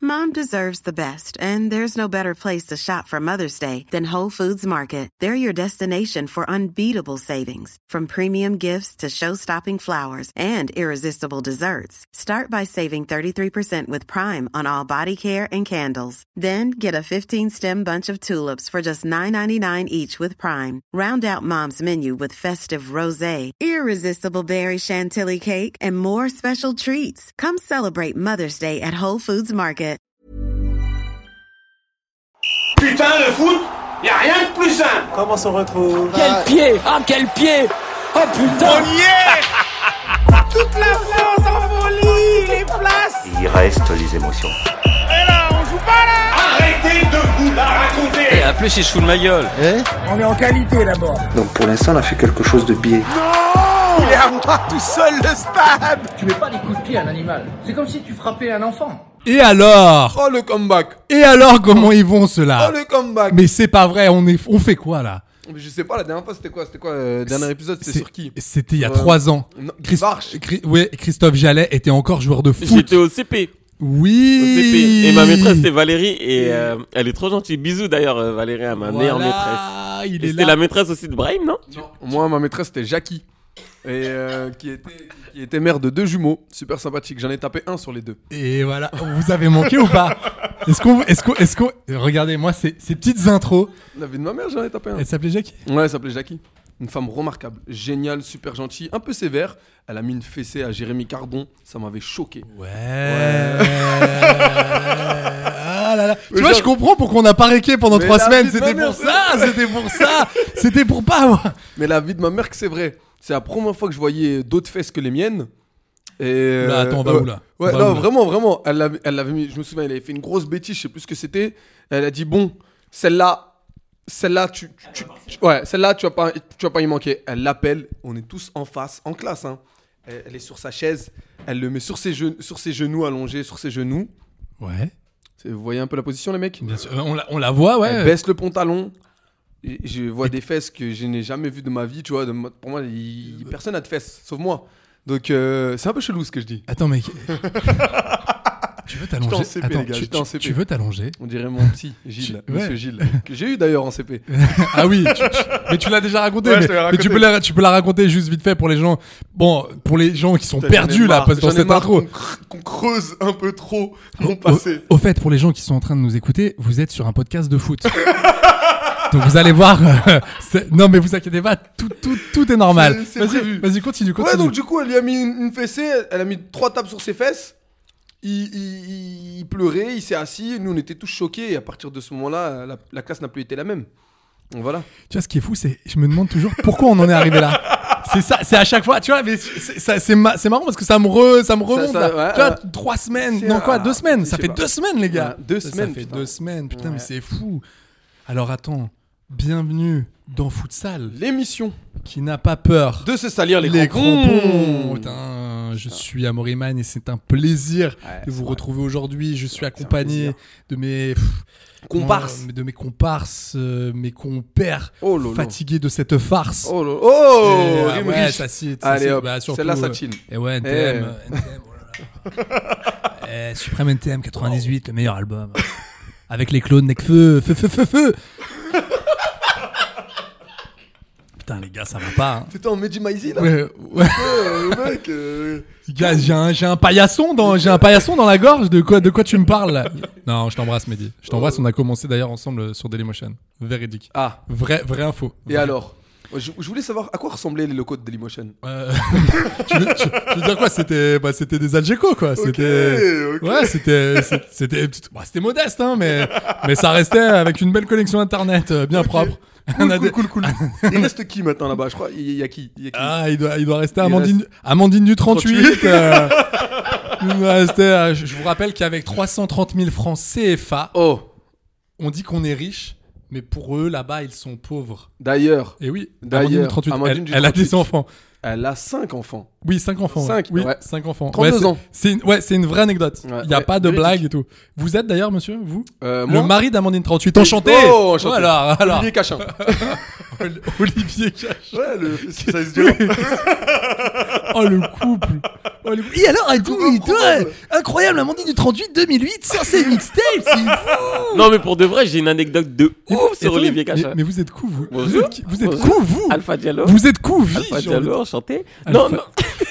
Mom deserves the best, and there's no better place to shop for Mother's Day than Whole Foods Market. They're your destination for unbeatable savings, from premium gifts to show-stopping flowers and irresistible desserts. Start by saving 33% with Prime on all body care and candles. Then get a 15-stem bunch of tulips for just $9.99 each with Prime. Round out Mom's menu with festive rosé, irresistible berry chantilly cake, and more special treats. Come celebrate Mother's Day at Whole Foods Market. Putain, le foot, y a rien de plus simple. Comment s'en retrouve? Quel pied! Ah, quel pied! Oh putain! On y est. Toute la France en folie, les places. Il reste les émotions. Et là, on joue pas là. Arrêtez de vous la raconter. Et en plus, il se fout de ma gueule. On est en qualité d'abord. Donc pour l'instant, on a fait quelque chose de biais. Non, il est à moi tout seul le stade. Tu mets pas des coups de pied à un animal. C'est comme si tu frappais un enfant. Et alors? Oh le comeback. Et alors, comment ils vont ceux-là? Oh le comeback. Mais c'est pas vrai, on fait quoi là? Je sais pas, la dernière fois c'était quoi le dernier épisode, c'était sur qui? C'était il y a 3 ans. Non, Christophe Jallet était encore joueur de foot. J'étais au CP. Oui. Au CP. Et ma maîtresse c'était Valérie et elle est trop gentille. Bisous d'ailleurs Valérie, à ma meilleure maîtresse. Il Et est c'était là. la maîtresse aussi de Brahim, non? Non. Moi ma maîtresse c'était Jackie. Et qui était mère de 2 jumeaux, super sympathique. J'en ai tapé un sur les 2. Et voilà, vous avez manqué ou pas? Est-ce qu'on regardez moi ces petites intros. La vie de ma mère, j'en ai tapé un. Elle s'appelait Jackie? Ouais, elle s'appelait Jackie. Une femme remarquable, géniale, super gentille, un peu sévère. Elle a mis une fessée à Jérémy Cardon, ça m'avait choqué. Ouais. Ah là là. Tu vois, je comprends pourquoi on n'a pas réqué pendant 3 semaines. C'était pour ça. C'était pour pas moi. Mais la vie de ma mère, que c'est vrai. C'est la première fois que je voyais d'autres fesses que les miennes. Et là, attends, on va où là? Ouais, non, vraiment. Elle l'avait mis, je me souviens, elle avait fait une grosse bêtise, je sais plus ce que c'était. Elle a dit, bon, celle-là, tu vas pas y manquer. Elle l'appelle, on est tous en face, en classe, hein. Elle est sur sa chaise, elle le met sur ses genoux allongés, sur ses genoux. Ouais. Vous voyez un peu la position, les mecs? Bien sûr, on la voit, ouais. Elle baisse le pantalon. Et je vois des fesses que je n'ai jamais vues de ma vie, tu vois. Pour moi, personne n'a de fesses, sauf moi. Donc, c'est un peu chelou ce que je dis. Attends, mec. Tu veux t'allonger? J'étais en CP, les gars, j'étais en CP. Tu veux t'allonger? On dirait mon petit Gilles, monsieur Gilles, que j'ai eu d'ailleurs en CP. Ah oui, mais tu l'as déjà raconté. Ouais, mais tu peux la raconter juste vite fait pour les gens. Bon, pour les gens qui sont perdus là, dans cette intro. Qu'on creuse un peu trop mon passé. Au fait, pour les gens qui sont en train de nous écouter, vous êtes sur un podcast de foot. Donc vous allez voir. Non mais vous inquiétez pas, tout est normal. Vas-y, continue. Ouais, donc du coup, elle lui a mis une fessée, elle a mis 3 tapes sur ses fesses. Il pleurait, il s'est assis, nous on était tous choqués et à partir de ce moment-là, la classe n'a plus été la même. Donc voilà. Tu vois, ce qui est fou, c'est je me demande toujours pourquoi on en est arrivé là. C'est ça, c'est à chaque fois, tu vois, mais c'est marrant parce que ça me remonte là. Ouais, tu vois, 3 semaines, non quoi, 2 semaines, ça fait 2 semaines les gars. Ouais, 2 semaines. Ça fait 2 semaines, putain, mais c'est fou. Alors attends, bienvenue dans Futsal, l'émission qui n'a pas peur de se salir les crampons. Putain, je suis Amaury Man et c'est un plaisir de vous retrouver aujourd'hui. Je suis accompagné de mes comparses, mes compères fatigués de cette farce. Ouais, ça cite. Allez hop, surtout, celle-là ça chill. Et ouais, NTM, oh là là. Suprême NTM 98, le meilleur album. Avec les clones Necfeu, feu. Putain les gars, ça va pas. Hein. T'étais en Medjimaïzi là. Ouais. Mec. Gars, j'ai un paillasson dans la gorge. De quoi tu me parles là? Non, je t'embrasse Mehdi. Je t'embrasse. On a commencé d'ailleurs ensemble sur Dailymotion. Véridique. Ah. Vraie info. Et alors? Je voulais savoir à quoi ressemblaient les locaux de Dailymotion. Tu veux dire quoi? C'était des Algeco quoi. Okay. Ouais, c'était modeste hein, mais ça restait avec une belle connexion internet bien propre. Cool. Il reste qui maintenant là-bas? Je crois il y a qui? Ah, il doit rester Amandine du 38. Il doit rester, je vous rappelle qu'avec 330 000 francs CFA, on dit qu'on est riche. Mais pour eux, là-bas, ils sont pauvres. D'ailleurs. Et oui, Amandine du 38, elle a des enfants. Elle a 5 enfants. Oui, 5 enfants. 5, oui, ouais. 5 enfants. 32 ans. C'est une vraie anecdote. Il n'y a pas de blague et tout. Vous êtes d'ailleurs, monsieur, vous le mari d'Amandine 38. Enchanté. Enchanté. Alors. Olivier Cachin. Olivier Cachin. Ouais, ça se dit. Oh le couple. Et alors, et toi, incroyable, Amandine du 38 2008 sur ses mixtapes, c'est fou. Non, mais pour de vrai, j'ai une anecdote de ouf sur Olivier Cachin. Mais vous êtes cool, vous. Bonjour. Vous êtes cool, vous. Alpha Diallo. Vous êtes cool, vie. Alpha Diallo, enchanté. Alpha... Non.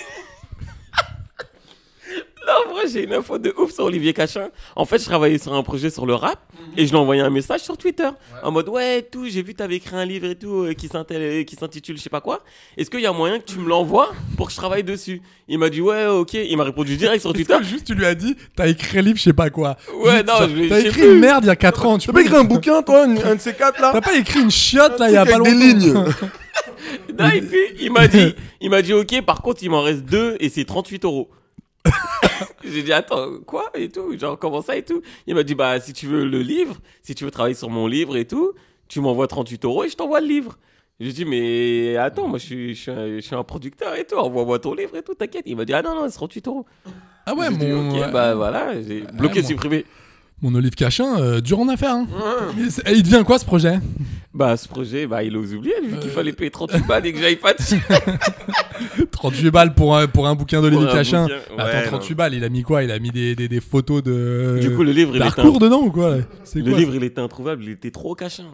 Non, en vrai, j'ai une info de ouf sur Olivier Cachin. En fait, je travaillais sur un projet sur le rap et je lui ai envoyé un message sur Twitter en mode ouais, tout, j'ai vu t'avais écrit un livre et tout qui s'intitule je sais pas quoi. Est-ce qu'il y a moyen que tu me l'envoies pour que je travaille dessus? Il m'a dit ouais, ok. Il m'a répondu direct sur Twitter. Juste, tu lui as dit, t'as écrit un livre, je sais pas quoi. Ouais, juste, non, t'as écrit une merde il y a 4 ans. Tu peux pas écrire un bouquin, toi, un de ces 4 là? T'as pas écrit une chiotte là il y a pas longtemps? Des lignes. Non, et puis il m'a dit ok, par contre il m'en reste 2 et c'est 38 €. J'ai dit attends quoi et tout, genre comment ça et tout. Il m'a dit bah si tu veux le livre, si tu veux travailler sur mon livre et tout, tu m'envoies 38 € et je t'envoie le livre. J'ai dit mais attends, moi je suis un producteur et tout, envoie-moi ton livre et tout, t'inquiète. Il m'a dit ah non c'est 38 €. Ah ouais, j'ai dit, ok, bah voilà, j'ai bloqué, supprimé. Mon Olive Cachin, dur en affaires. Hein. Ouais. Et il devient quoi ce projet? Bah ce projet, bah il ose oublier vu qu'il fallait payer 38 balles et que j'avais pas dessus. 38 balles pour un bouquin d'Olivier Cachin. Ouais, attends, 38 balles, il a mis quoi? Il a mis des photos de. Du coup, le livre, il était dedans ou quoi? Le livre, il était introuvable, il était trop Cachin.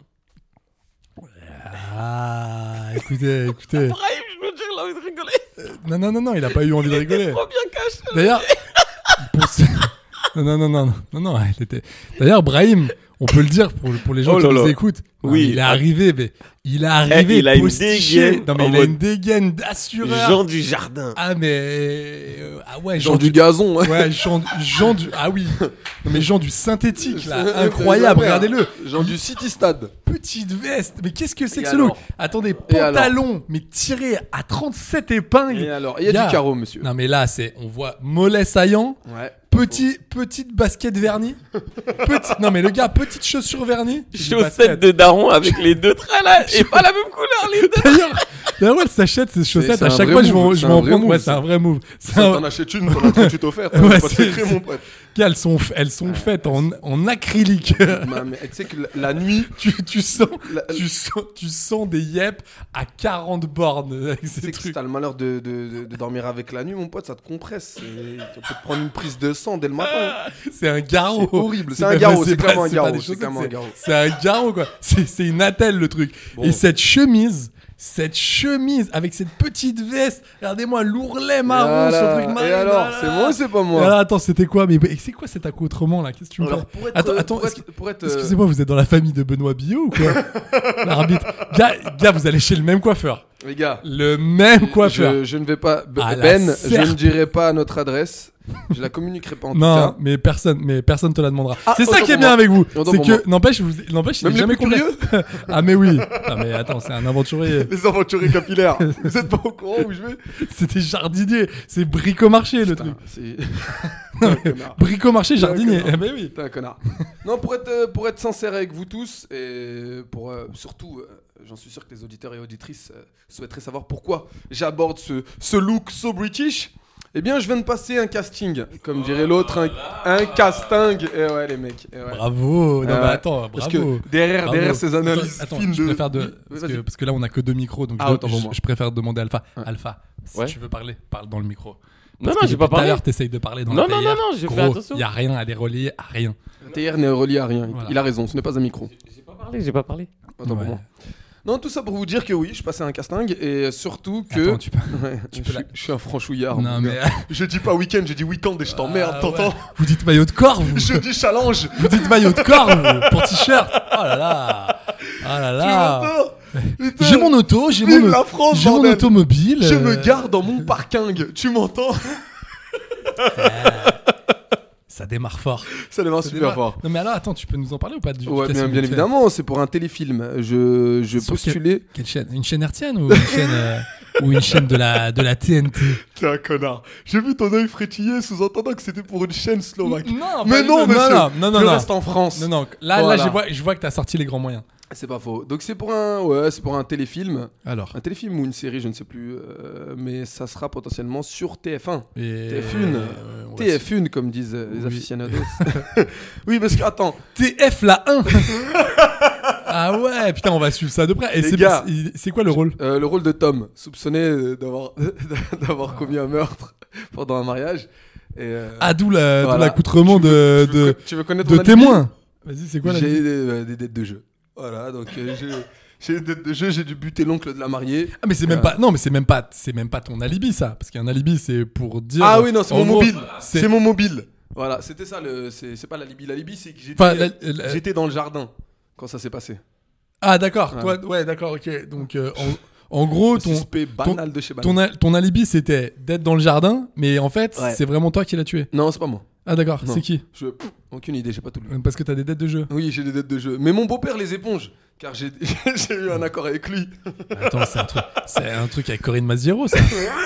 Ah, écoutez. Brahim, je me dis, il a envie de rigoler. Non, il a pas eu envie de rigoler. Il est trop bien Cachin. D'ailleurs, non, il était. D'ailleurs, Brahim, on peut le dire pour les gens qui nous écoutent. Oui, il est arrivé, mais il a une dégaine. Non, mais il a une dégaine d'assureur. Jean du Jardin. Ah, mais. Ah ouais, Jean du gazon. Ouais, Jean du. Ah oui. Non, mais Jean du synthétique, là. Incroyable, regardez-le. Jean du City Stade. Petite veste. Mais qu'est-ce que c'est que ce look? Attendez, pantalon, mais tiré à 37 épingles. Et alors, il y a du carreau, monsieur. Non, mais là, on voit mollet saillant. Ouais. Petite basket vernie. Non, mais le gars, petite chaussure vernie. Chaussettes de daron avec les 2 traits là. Et pas la même couleur, les 2 traits. D'ailleurs, elle s'achète ces chaussettes. À chaque fois, je vais en prendre. Ouais, c'est un vrai move. T'en achètes une, t'en as 38 offertes. Ouais, c'est mon pote. Elles sont faites en acrylique. Mais tu sais que la nuit, tu sens des yep à 40 bornes avec ces trucs. Si t'as le malheur de dormir avec la nuit, mon pote, ça te compresse. Tu peux te prendre une prise de sang dès le matin. C'est un garrot. C'est horrible. C'est un garrot. C'est clairement un garrot. C'est un garrot, quoi. C'est une attelle, le truc. Bon. Et cette chemise avec cette petite veste, regardez-moi l'ourlet marron, ce truc marron. Et alors, c'est moi ou c'est pas moi? Alors, attends, c'était quoi? Mais c'est quoi cet accoutrement là? Qu'est-ce que tu me fais? Attends, excusez-moi, vous êtes dans la famille de Benoît Billot ou quoi? L'arbitre. Gars, vous allez chez le même coiffeur. Les gars, le même coiffeur. Je ne vais pas. Je ne dirai pas notre adresse. Je la communiquerai pas en tout cas. Mais personne te la demandera. C'est ça qui est bien avec vous. C'est que n'empêche, il est jamais complet. Ah mais oui. Ah mais attends, c'est un aventurier. Les aventuriers capillaires. Vous êtes pas au courant où je vais? C'était jardinier. C'est bricomarché le truc. Bricomarché jardinier. Ah mais oui. T'es un connard. Non, pour être sincère avec vous tous et pour surtout. J'en suis sûr que les auditeurs et auditrices souhaiteraient savoir pourquoi j'aborde ce look so British. Eh bien, je viens de passer un casting, comme dirait l'autre, un casting. Et ouais, les mecs. Ouais. Bravo. Non, mais attends, bravo. Parce que derrière ces analyses fines je préfère parce que là, on a que 2 micros, donc je préfère demander Alpha. Alpha, si tu veux parler, parle dans le micro. Non, j'ai pas parlé. Tout à l'heure, t'essayes de parler dans non, la non, j'ai fait attention. Il y a rien à les relier à rien. TR n'est relié à rien. Voilà. Il a raison, ce n'est pas un micro. J'ai pas parlé. Attends pour moi. Non, tout ça pour vous dire que oui, je passais un casting et surtout que. Attends, je suis un franchouillard. Non, mais. Je dis pas week-end, je dis week-end et je t'emmerde, t'entends? Ouais. Vous dites maillot de corps, vous? Je dis challenge. Vous dites maillot de corps, vous, pour t-shirt. Oh là là. Oh là là. J'ai mon auto, j'ai mon automobile. Je me garde dans mon parking. Tu m'entends? Ça démarre fort. Ça démarre super fort. Non mais alors attends, tu peux nous en parler ou pas du Ouais, bien évidemment, c'est pour un téléfilm. Je postulais. Quelle chaîne? Une chaîne hertzienne ou une chaîne de la TNT? T'es un connard. J'ai vu ton œil frétiller sous-entendant que c'était pour une chaîne slovaque. Non, mais non, monsieur. Non. Je reste en France. Non. Là, je vois que t'as sorti les grands moyens. C'est pas faux. Donc c'est pour un téléfilm. Alors. Un téléfilm ou une série, je ne sais plus. Mais ça sera potentiellement sur TF1. TF1, comme disent les aficionados. Oui, parce que attends. TF la 1. Ah ouais, putain, on va suivre ça de près. Et Les gars, c'est quoi le rôle? Le rôle de Tom, soupçonné d'avoir commis un meurtre pendant un mariage. Et, d'où voilà. l'accoutrement de tu veux connaître de mon alibi? témoin. Vas-y, c'est quoi J'ai des dettes de jeu. Voilà, donc j'ai des dettes de jeu, j'ai dû buter l'oncle de la mariée. Ah mais c'est même pas, non mais c'est même pas ton alibi ça, parce qu'un alibi c'est pour dire. Ah oui non, c'est en mon gros, mobile. C'est mon mobile. Voilà, c'était ça c'est pas l'alibi. L'alibi c'est que j'étais dans le jardin quand ça s'est passé. Ah d'accord, toi ouais d'accord, ok. Donc en gros banal de chez banal. ton alibi c'était d'être dans le jardin, mais en fait c'est vraiment toi qui l'as tué. Non, c'est pas moi. Ah d'accord, c'est qui? Aucune idée, j'ai pas tout lu. Parce que t'as des dettes de jeu. Oui, j'ai des dettes de jeu. Mais mon beau-père les éponge, car j'ai eu un accord avec lui. Attends, c'est un truc avec Corinne Maziero, ça.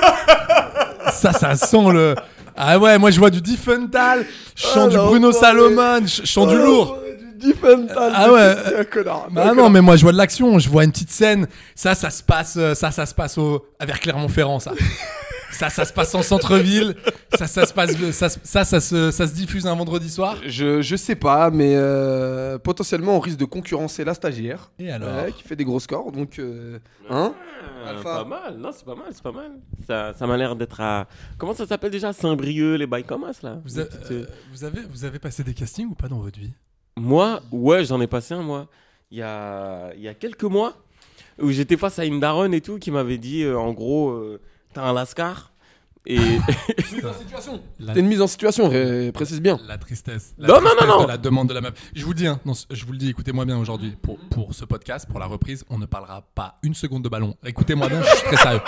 ça sent le... Ah ouais, moi je vois du Diffenthal, je chante du Bruno Salomon, je chante du lourd. Du Diffental. Ah ouais. C'est un connard. Ah non, mais moi je vois de l'action, je vois une petite scène. Ça se passe vers Clermont-Ferrand, ça. Ça se passe en centre-ville. Ça se diffuse un vendredi soir. Je sais pas, mais potentiellement on risque de concurrencer la stagiaire. Et alors qui fait des gros scores, donc hein. Pas mal, non c'est pas mal. Ça m'a l'air d'être à... Comment ça s'appelle déjà? Saint-Brieuc, les bails comme ça là. Vous avez passé des castings ou pas dans votre vie? Moi, ouais, j'en ai passé un moi. Il y a quelques mois où j'étais face à une daronne et tout qui m'avait dit en gros t'as un lascar. Et T'es une mise en situation, précise bien. La tristesse. Non. De la demande de la meuf. Je vous le dis, je vous le dis, écoutez-moi bien aujourd'hui. Pour ce podcast, pour la reprise, on ne parlera pas une seconde de ballon. Écoutez-moi bien, je suis très sérieux.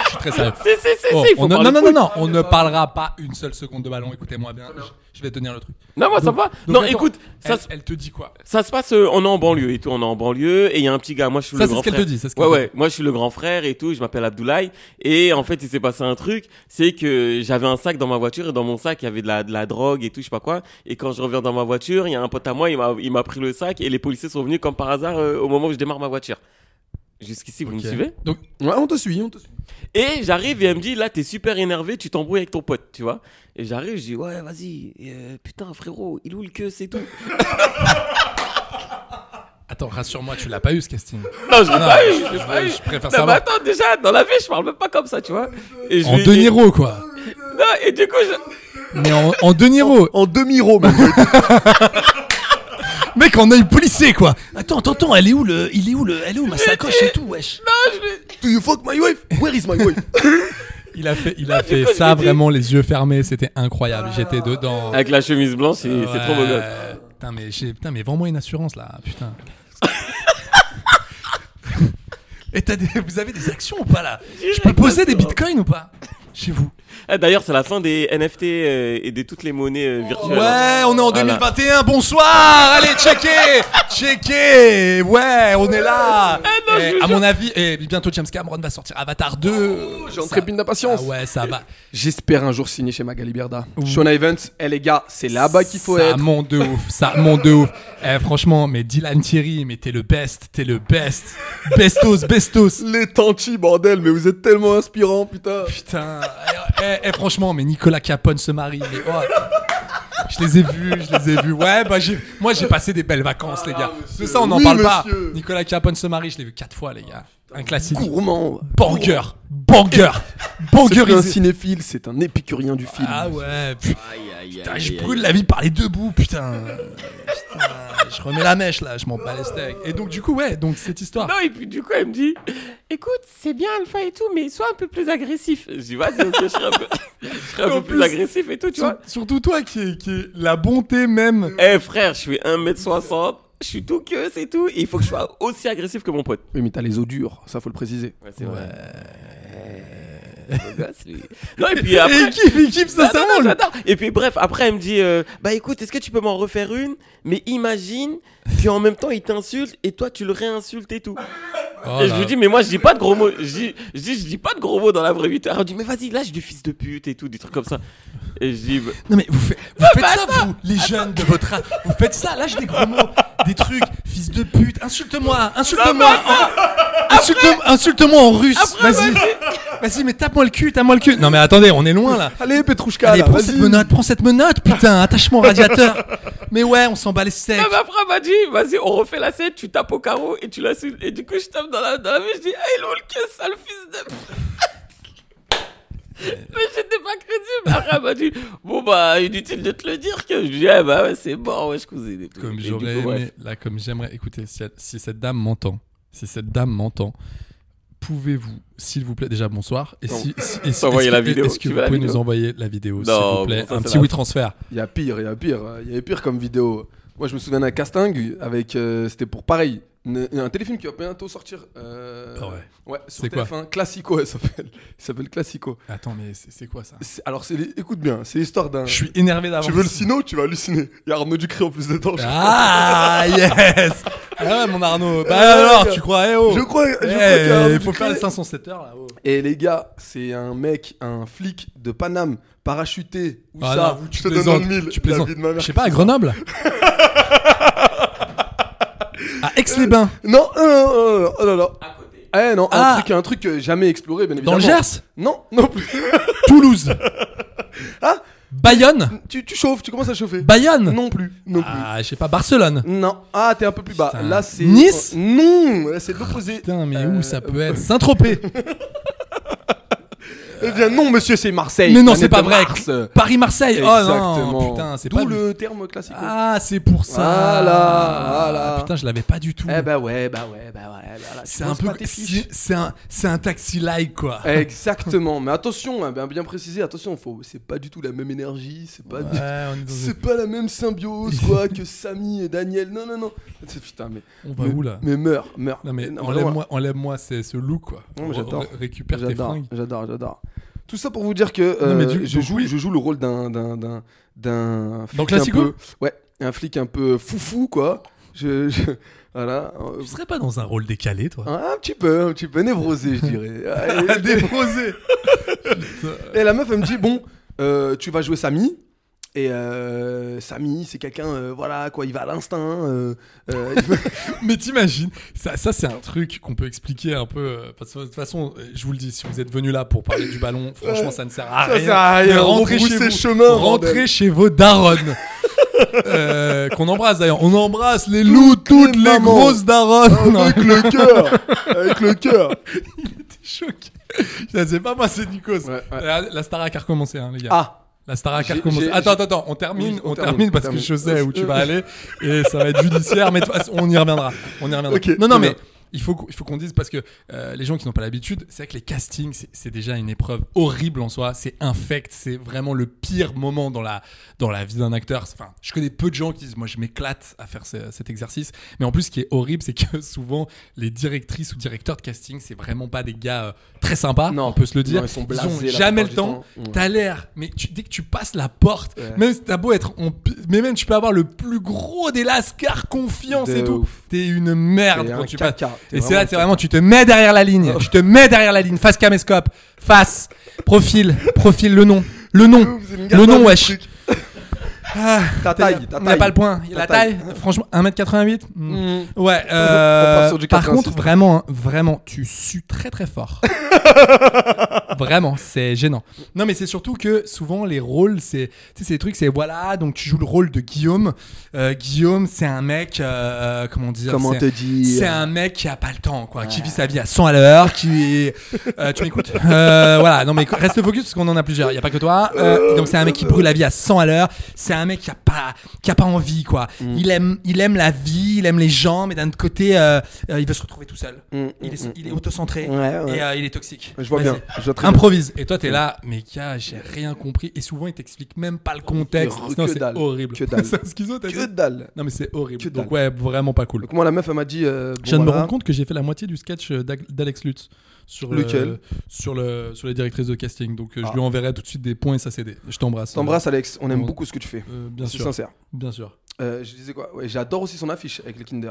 Non, on ne parlera pas une seule seconde de ballon. Écoutez-moi bien, je vais tenir le truc. Non, moi ça va. Non, attends, écoute, elle te dit quoi? Ça se passe, on est en banlieue et tout, et il y a un petit gars, moi je suis le grand frère. Ça c'est ce qu'elle te dit, c'est ce Ouais, moi je suis le grand frère et tout, je m'appelle Abdoulaye, et en fait il s'est passé un truc, c'est que j'avais un sac dans ma voiture et dans mon sac il y avait de la drogue et tout, je sais pas quoi, et quand je reviens dans ma voiture, il y a un pote à moi, il m'a pris le sac et les policiers sont venus comme par hasard au moment où je démarre ma voiture. Jusqu'ici, vous me suivez? Donc, ouais, on te suit. Et j'arrive et elle me dit, là, t'es super énervé, tu t'embrouilles avec ton pote, tu vois. Et j'arrive, je dis, ouais, vas-y, putain, frérot, il est où le queue, c'est tout. Attends, rassure-moi, tu l'as pas eu ce casting? Non, je l'ai pas eu. Je préfère ça. savoir. Attends, déjà, dans la vie, je parle même pas comme ça, tu vois. Et en De Niro, quoi. Non, et du coup, Mais en De Niro. En demi-ro, même. Mec, en œil policier, quoi. Attends, elle est où ma sacoche et tout, wesh. Non, Do you fuck my wife? Where is my wife? Il a fait ça vraiment les yeux fermés, c'était incroyable. J'étais dedans. Avec la chemise blanche, c'est trop beau gosse. Putain, mais vends-moi une assurance là, putain. Et vous avez des actions ou pas là? Je peux poser des bitcoins ou pas chez vous? D'ailleurs, c'est la fin des NFT et de toutes les monnaies virtuelles. Ouais, on est en 2021. Bonsoir. Allez, checker. Ouais, on est là. À mon avis, bientôt James Cameron va sortir Avatar 2. J'en trépide d'impatience. Ah ouais, ça va. J'espère un jour signer chez Magali Berda. Shona Evans, les gars, c'est là-bas qu'il faut être. Ça monte de ouf. Franchement, mais Dylan Thierry, mais t'es le best. Bestos. Les Tanchi, bordel, mais vous êtes tellement inspirants, putain. Franchement, mais Nicolas Capone se marie. Mais, je les ai vus. Ouais, moi j'ai passé des belles vacances, les gars. De ça, on n'en parle pas. Nicolas Capone se marie, je l'ai vu 4 fois, les gars. Un classique. Gourmand. Banger. C'est un cinéphile, c'est un épicurien du film. Ah ouais. Putain, je brûle la vie par les deux bouts, putain. Je remets la mèche là, je m'en bats les steaks. Et donc du coup, cette histoire. Non, et puis du coup, elle me dit, écoute, c'est bien Alpha et tout, mais sois un peu plus agressif. Je dis, vas-y, ok, je serai un peu plus agressif et tout, tu vois. Surtout toi qui est la bonté même. Frère, je suis 1m60. Je suis tout queue, c'est tout. Et il faut que je sois aussi agressif que mon pote. Oui, mais t'as les os durs, ça faut le préciser. Ouais, c'est vrai. Non, et puis après. Il kiffe ça, j'adore. Et puis bref, après, elle me dit bah écoute, est-ce que tu peux m'en refaire une? Mais imagine qu'en même temps, il t'insulte et toi, tu le réinsultes et tout. Et je lui dis, mais moi, je dis pas de gros mots. Je dis pas de gros mots dans la vraie vie. Elle me dit, mais vas-y, lâche du fils de pute et tout, des trucs comme ça. Et je dis, non, mais vous faites ça, vous, les jeunes de votre âge. Vous faites ça, lâche des gros mots, des trucs, fils de pute. Insulte-moi en russe. Après, vas-y, mais tape-moi le cul. Non, mais attendez, on est loin là. Allez, Petrouchka, prends cette menotte, putain, attache-moi au radiateur. Mais ouais, on s'en bat les steaks. Non, mais après, elle m'a dit, vas-y, on refait la scène, tu tapes au carreau et tu la soules. Et du coup, je tape dans la main, je dis, hey, lol, quel sale fils de. Mais j'étais pas crédible. Après, elle m'a dit, bon, bah, inutile de te le dire. Que je dis, ah, bah, ouais, c'est mort, wesh, cousine. Et tout. Comme et j'aurais du coup, aimé, là, comme j'aimerais. Écoutez, si cette dame m'entend, pouvez-vous, s'il vous plaît, déjà bonsoir. Et Envoyer la vidéo. Est-ce que vous pouvez nous envoyer la vidéo, s'il vous plaît, ça, un petit WeTransfer. Il y a pire. Il y avait pire comme vidéo. Moi, je me souviens d'un casting avec. C'était pour pareil. Un téléfilm qui va bientôt sortir. Ouais, sur C'est TF1. quoi Classico, il s'appelle Classico. Attends, mais c'est quoi ça? Alors, écoute bien, c'est l'histoire d'un. Je suis énervé d'avance. Tu veux le sino, tu vas halluciner. Il y a Arnaud Ducré en plus dedans. Ah, yes. Ah ouais, mon Arnaud. Bah alors, tu crois, Je crois qu'il y a Arnaud il faut Ducré. faire les 507 heures, là. Oh. Et les gars, c'est un flic de Paname, parachuté. Où Ah ça non, vous, je te donne dans le mille. Tu plaisantes. La vie de ma mère. Je sais pas, à Grenoble. À Aix-les-Bains. Non, oh là là. À côté. Non, Ah. un truc jamais exploré, bien évidemment. Dans le Gers. Non, non plus. Toulouse. Ah, Bayonne. tu chauffes, tu commences à chauffer. Bayonne. Non plus, non plus. Ah, je sais pas, Barcelone. Non, t'es un peu plus bas. Putain. Là, c'est. Nice. Non, là, c'est l'opposé. Putain, mais où ça peut être? Saint-Tropez. Eh bien, non, monsieur, c'est Marseille. Mais non, Planète c'est pas de vrai. Mars. Paris-Marseille. Oh Exactement. non, putain, c'est D'où pas le terme classique. Ah, c'est pour ça. Voilà. Putain, je l'avais pas du tout. Eh bah ouais. C'est un peu, c'est un taxi-like quoi. Exactement. Mais attention, bien précisé, attention, c'est pas du tout la même énergie, c'est pas, Ouais, on est dans c'est pas la même symbiose quoi que Samy et Daniel. Non. Putain, mais On va où là? Mais meurs. Non mais vraiment. enlève-moi ce look quoi. Non, mais j'adore. Récupère tes fringues. J'adore. Tout ça pour vous dire que Non, mais je joue le rôle d'un flic Classico un peu, ouais, un flic un peu foufou quoi. Voilà. Tu serais pas dans un rôle décalé toi? Un petit peu névrosé, je dirais. Névrosé. Et la meuf elle me dit bon, tu vas jouer Samy. Et Samy, c'est quelqu'un, voilà quoi, il va à l'instinct. Mais t'imagines, ça c'est un truc qu'on peut expliquer un peu. Parce que de toute façon, je vous le dis, si vous êtes venu là pour parler du ballon, franchement, ça ne sert à rien. Ça sert à rien. Mais rentrez chez vous. Chemin, rentrez chez vos darons. Qu'on embrasse d'ailleurs. On embrasse les loups, toutes les mamans. grosses daronnes. Avec le cœur. Il était choqué. C'est pas moi, c'est Nikos. Ouais. La Starac a recommencé, hein, les gars. Ah. La Starac a J'ai- recommencé. j'ai- Attends, on termine, Oui, on termine parce que je sais où tu vas aller et ça va être judiciaire, mais de toute façon, on y reviendra. Ok, non, très mais bien. il faut qu'on dise parce que les gens qui n'ont pas l'habitude, c'est vrai que les castings, c'est déjà une épreuve horrible en soi. C'est infect, c'est vraiment le pire moment dans la vie d'un acteur. Enfin, je connais peu de gens qui disent, moi, je m'éclate à faire cet exercice. Mais en plus, ce qui est horrible, c'est que souvent, les directrices ou directeurs de casting, c'est vraiment pas des gars très sympas. Non. On peut se le dire. Non, ils sont ont blasés la jamais le plupart temps. du temps. Ouais. T'as l'air, mais dès que tu passes la porte, même si t'as beau être mais même tu peux avoir le plus gros des lascars, confiance De et tout. ouf. T'es une merde T'es quand un tu passes. caca. T'es Et c'est vraiment là, c'est vraiment, tu te mets derrière la ligne. Tu te mets derrière la ligne. Face caméscope. Face. Profil, le nom. Le nom. Vous allez me Le garder nom, un wesh. truc. Ah, Ta taille. on n'a pas le point. La taille, franchement, 1m88. Ouais. part sur du Par 86. contre, vraiment, tu sues très très fort. Vraiment, c'est gênant. Non, mais c'est surtout que souvent les rôles, c'est des trucs, c'est voilà, donc tu joues le rôle de Guillaume. Guillaume, c'est un mec, comment dire, Te dire. c'est un mec qui a pas le temps, quoi, qui vit sa vie à 100 à l'heure, qui tu m'écoutes voilà, non mais reste focus parce qu'on en a plusieurs, il y a pas que toi. Donc c'est un mec qui brûle la vie à 100 à l'heure, c'est un mec qui a pas envie, quoi. Il aime la vie, il aime les gens, mais d'un autre côté il veut se retrouver tout seul. Il est autocentré Ouais. et il est toxique. Je vois Vas-y. bien. Je vois très bien. Improvise. Et toi t'es là, mais gars, j'ai rien compris. Et souvent il t'explique même pas le contexte. Que Non, c'est dalle. horrible. Que dalle. C'est un schizo, t'as Que dit. dalle. Non mais c'est horrible. Que dalle. Donc ouais, vraiment pas cool. Donc moi la meuf elle m'a dit Je viens de me rendre compte que j'ai fait la moitié du sketch d'Alex Lutz sur Lequel sur les directrices de casting. Donc je lui enverrai tout de suite des points SACD. Je t'embrasse. T'embrasses Alex, on aime bon. beaucoup ce que tu fais. Bien C'est sûr. sincère. Bien sûr. Je disais quoi, ouais, j'adore aussi son affiche avec les Kinder.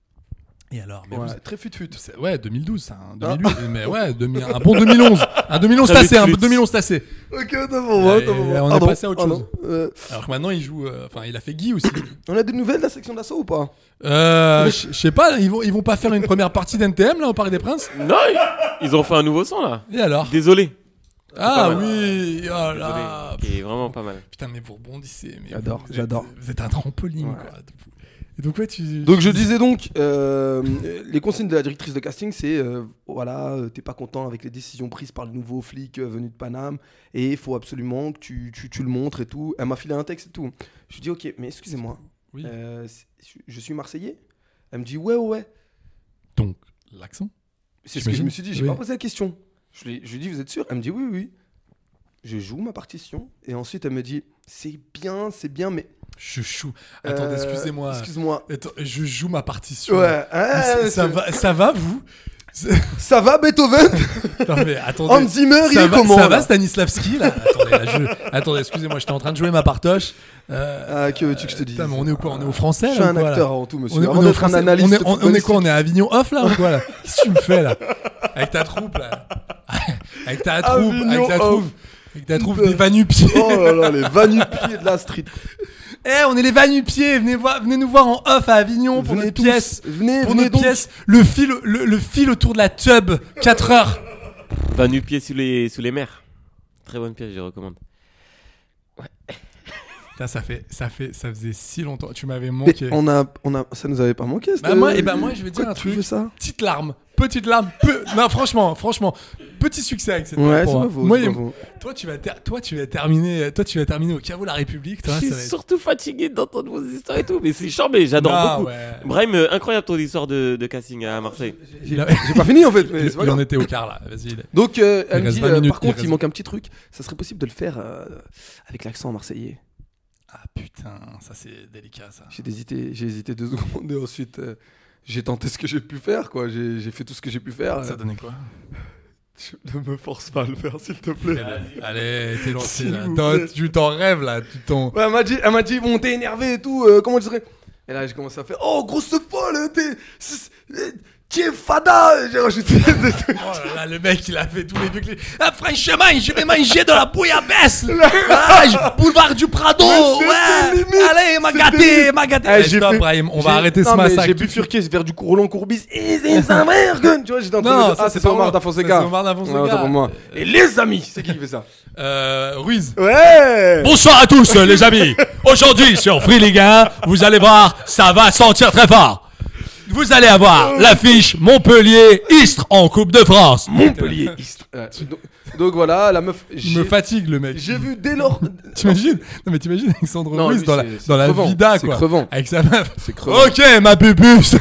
Et alors, mais Ouais, vous- très fut. ouais, 2012, c'est un 2008, mais ouais, un bon 2011. Un 2011 tassé, un 2011 tassé. Ok, t'as pour moi, Ouais, t'as pour moi. on est Pardon, passé à autre pardon. Alors que maintenant il joue, enfin il a fait Guy aussi. On a des nouvelles de la section d'assaut ou pas? Je sais pas, ils vont pas faire une première partie d'NTM là au Parc des Princes. Non, ils ont fait un nouveau son là. Et alors? Désolé. Ah pas mal. oui, oh là. Désolé, qui est vraiment pas mal. Putain, mais vous rebondissez. Mais J'adore. Vous êtes un trampoline, quoi. Et donc, ouais, Donc je disais donc, les consignes de la directrice de casting, c'est voilà, t'es pas content avec les décisions prises par le nouveau flic venu de Paname, et il faut absolument que tu le montres et tout. Elle m'a filé un texte et tout. Je lui dis ok, mais excusez-moi, Oui. je suis Marseillais. Elle me dit ouais. Donc, l'accent. C'est ce que je me suis dit, j'ai Oui. pas posé la question. Je lui dis vous êtes sûr? Elle me dit oui. Je joue ma partition et ensuite elle me dit c'est bien, mais Je joue. Attendez, excusez-moi. Excuse-moi. Attends, je joue ma partition. Ouais. Mais ça va, vous? Ça va Beethoven? Non mais attendez. Hans Zimmer, il est comment? Ça là va Stanislavski là? Attendez, excusez-moi, j'étais en train de jouer ma partoche. Que veux-tu que je te dise? Putain, mais on est où quoi? On est au français Je suis là, un ou quoi, acteur là avant tout, monsieur. On est Avant au d'être un français. analyste. On est quoi? On est à Avignon off là ou quoi là? Qu'est-ce que tu me fais là? Avec ta troupe là. Avec ta troupe des vanupiers. Oh là là, les vanupiers de la street. On est les vanupiers, venez nous voir en off à Avignon pour Venez notre tous. pièce. Venez Pour notre donc. pièce, le fil autour de la tub, 4 heures. Va nu-pied sous les mers. Très bonne pièce, je recommande. Putain, ça faisait si longtemps. Tu m'avais manqué. Ça nous avait pas manqué. Moi, je vais dire un tu truc. fais ça? Petite larme. Non, franchement, petit succès avec cette Ouais, pour c'est moi. pas faux. Moi, c'est pas faux. toi, tu vas terminer au caveau La République. Toi, Je suis ça va être- surtout fatigué d'entendre vos histoires et tout, mais c'est chambé, j'adore Ah, beaucoup. ouais. Brahim, incroyable ton histoire de casting à Marseille. Il a- J'ai pas fini en fait. Mais c'est pas Il en grave. était au quart là. Vas-y. Donc, elle me reste dit 20 minutes, par contre, il il manque un petit truc. Ça serait possible de le faire avec l'accent marseillais. Ah putain, ça c'est délicat ça. J'ai hésité 2 secondes et ensuite j'ai tenté ce que j'ai pu faire, quoi. J'ai fait tout ce que j'ai pu faire. Ça donnait quoi? Ne me force pas à le faire, s'il te plaît. Allez, t'es lancé S'il là. vous plaît. Tu t'en rêves là. Ouais, elle m'a dit, bon, t'es énervé et tout, comment je dirais? Et là, j'ai commencé à faire, oh, grosse folle, t'es fada. J'ai rajouté des trucs. Oh là là, le mec il a fait tous les vieux clips. Ah, franchement, je vais manger de la bouillabaisse. Boulevard du Prado. Mais Ouais. c'était limite. Allez, m'a gâté. Eh, j'ai Stop, fait- Brahim, on j'ai- va arrêter ce non, mais massacre. j'ai bifurqué vers du Roland Courbis. Et les Américains. Tu vois, j'étais en train de dire, c'est pas Omar Da Fonseca. C'est Omar Da Fonseca. Ouais, autant pour moi. Et les amis, c'est qui fait ça? Ruiz. Ouais. Bonsoir à tous les amis. Aujourd'hui sur Free Ligue 1, vous allez voir, ça va sentir très fort. Vous allez avoir l'affiche Montpellier-Istres en Coupe de France. Montpellier. Donc voilà, la meuf. Il me fatigue le mec. J'ai vu dès lors. T'imagines? Non mais t'imagines Alexandre Non, Ruiz lui, dans c'est la crevant. vida C'est quoi. crevant. Avec sa meuf. C'est crevant. Ok ma pupus.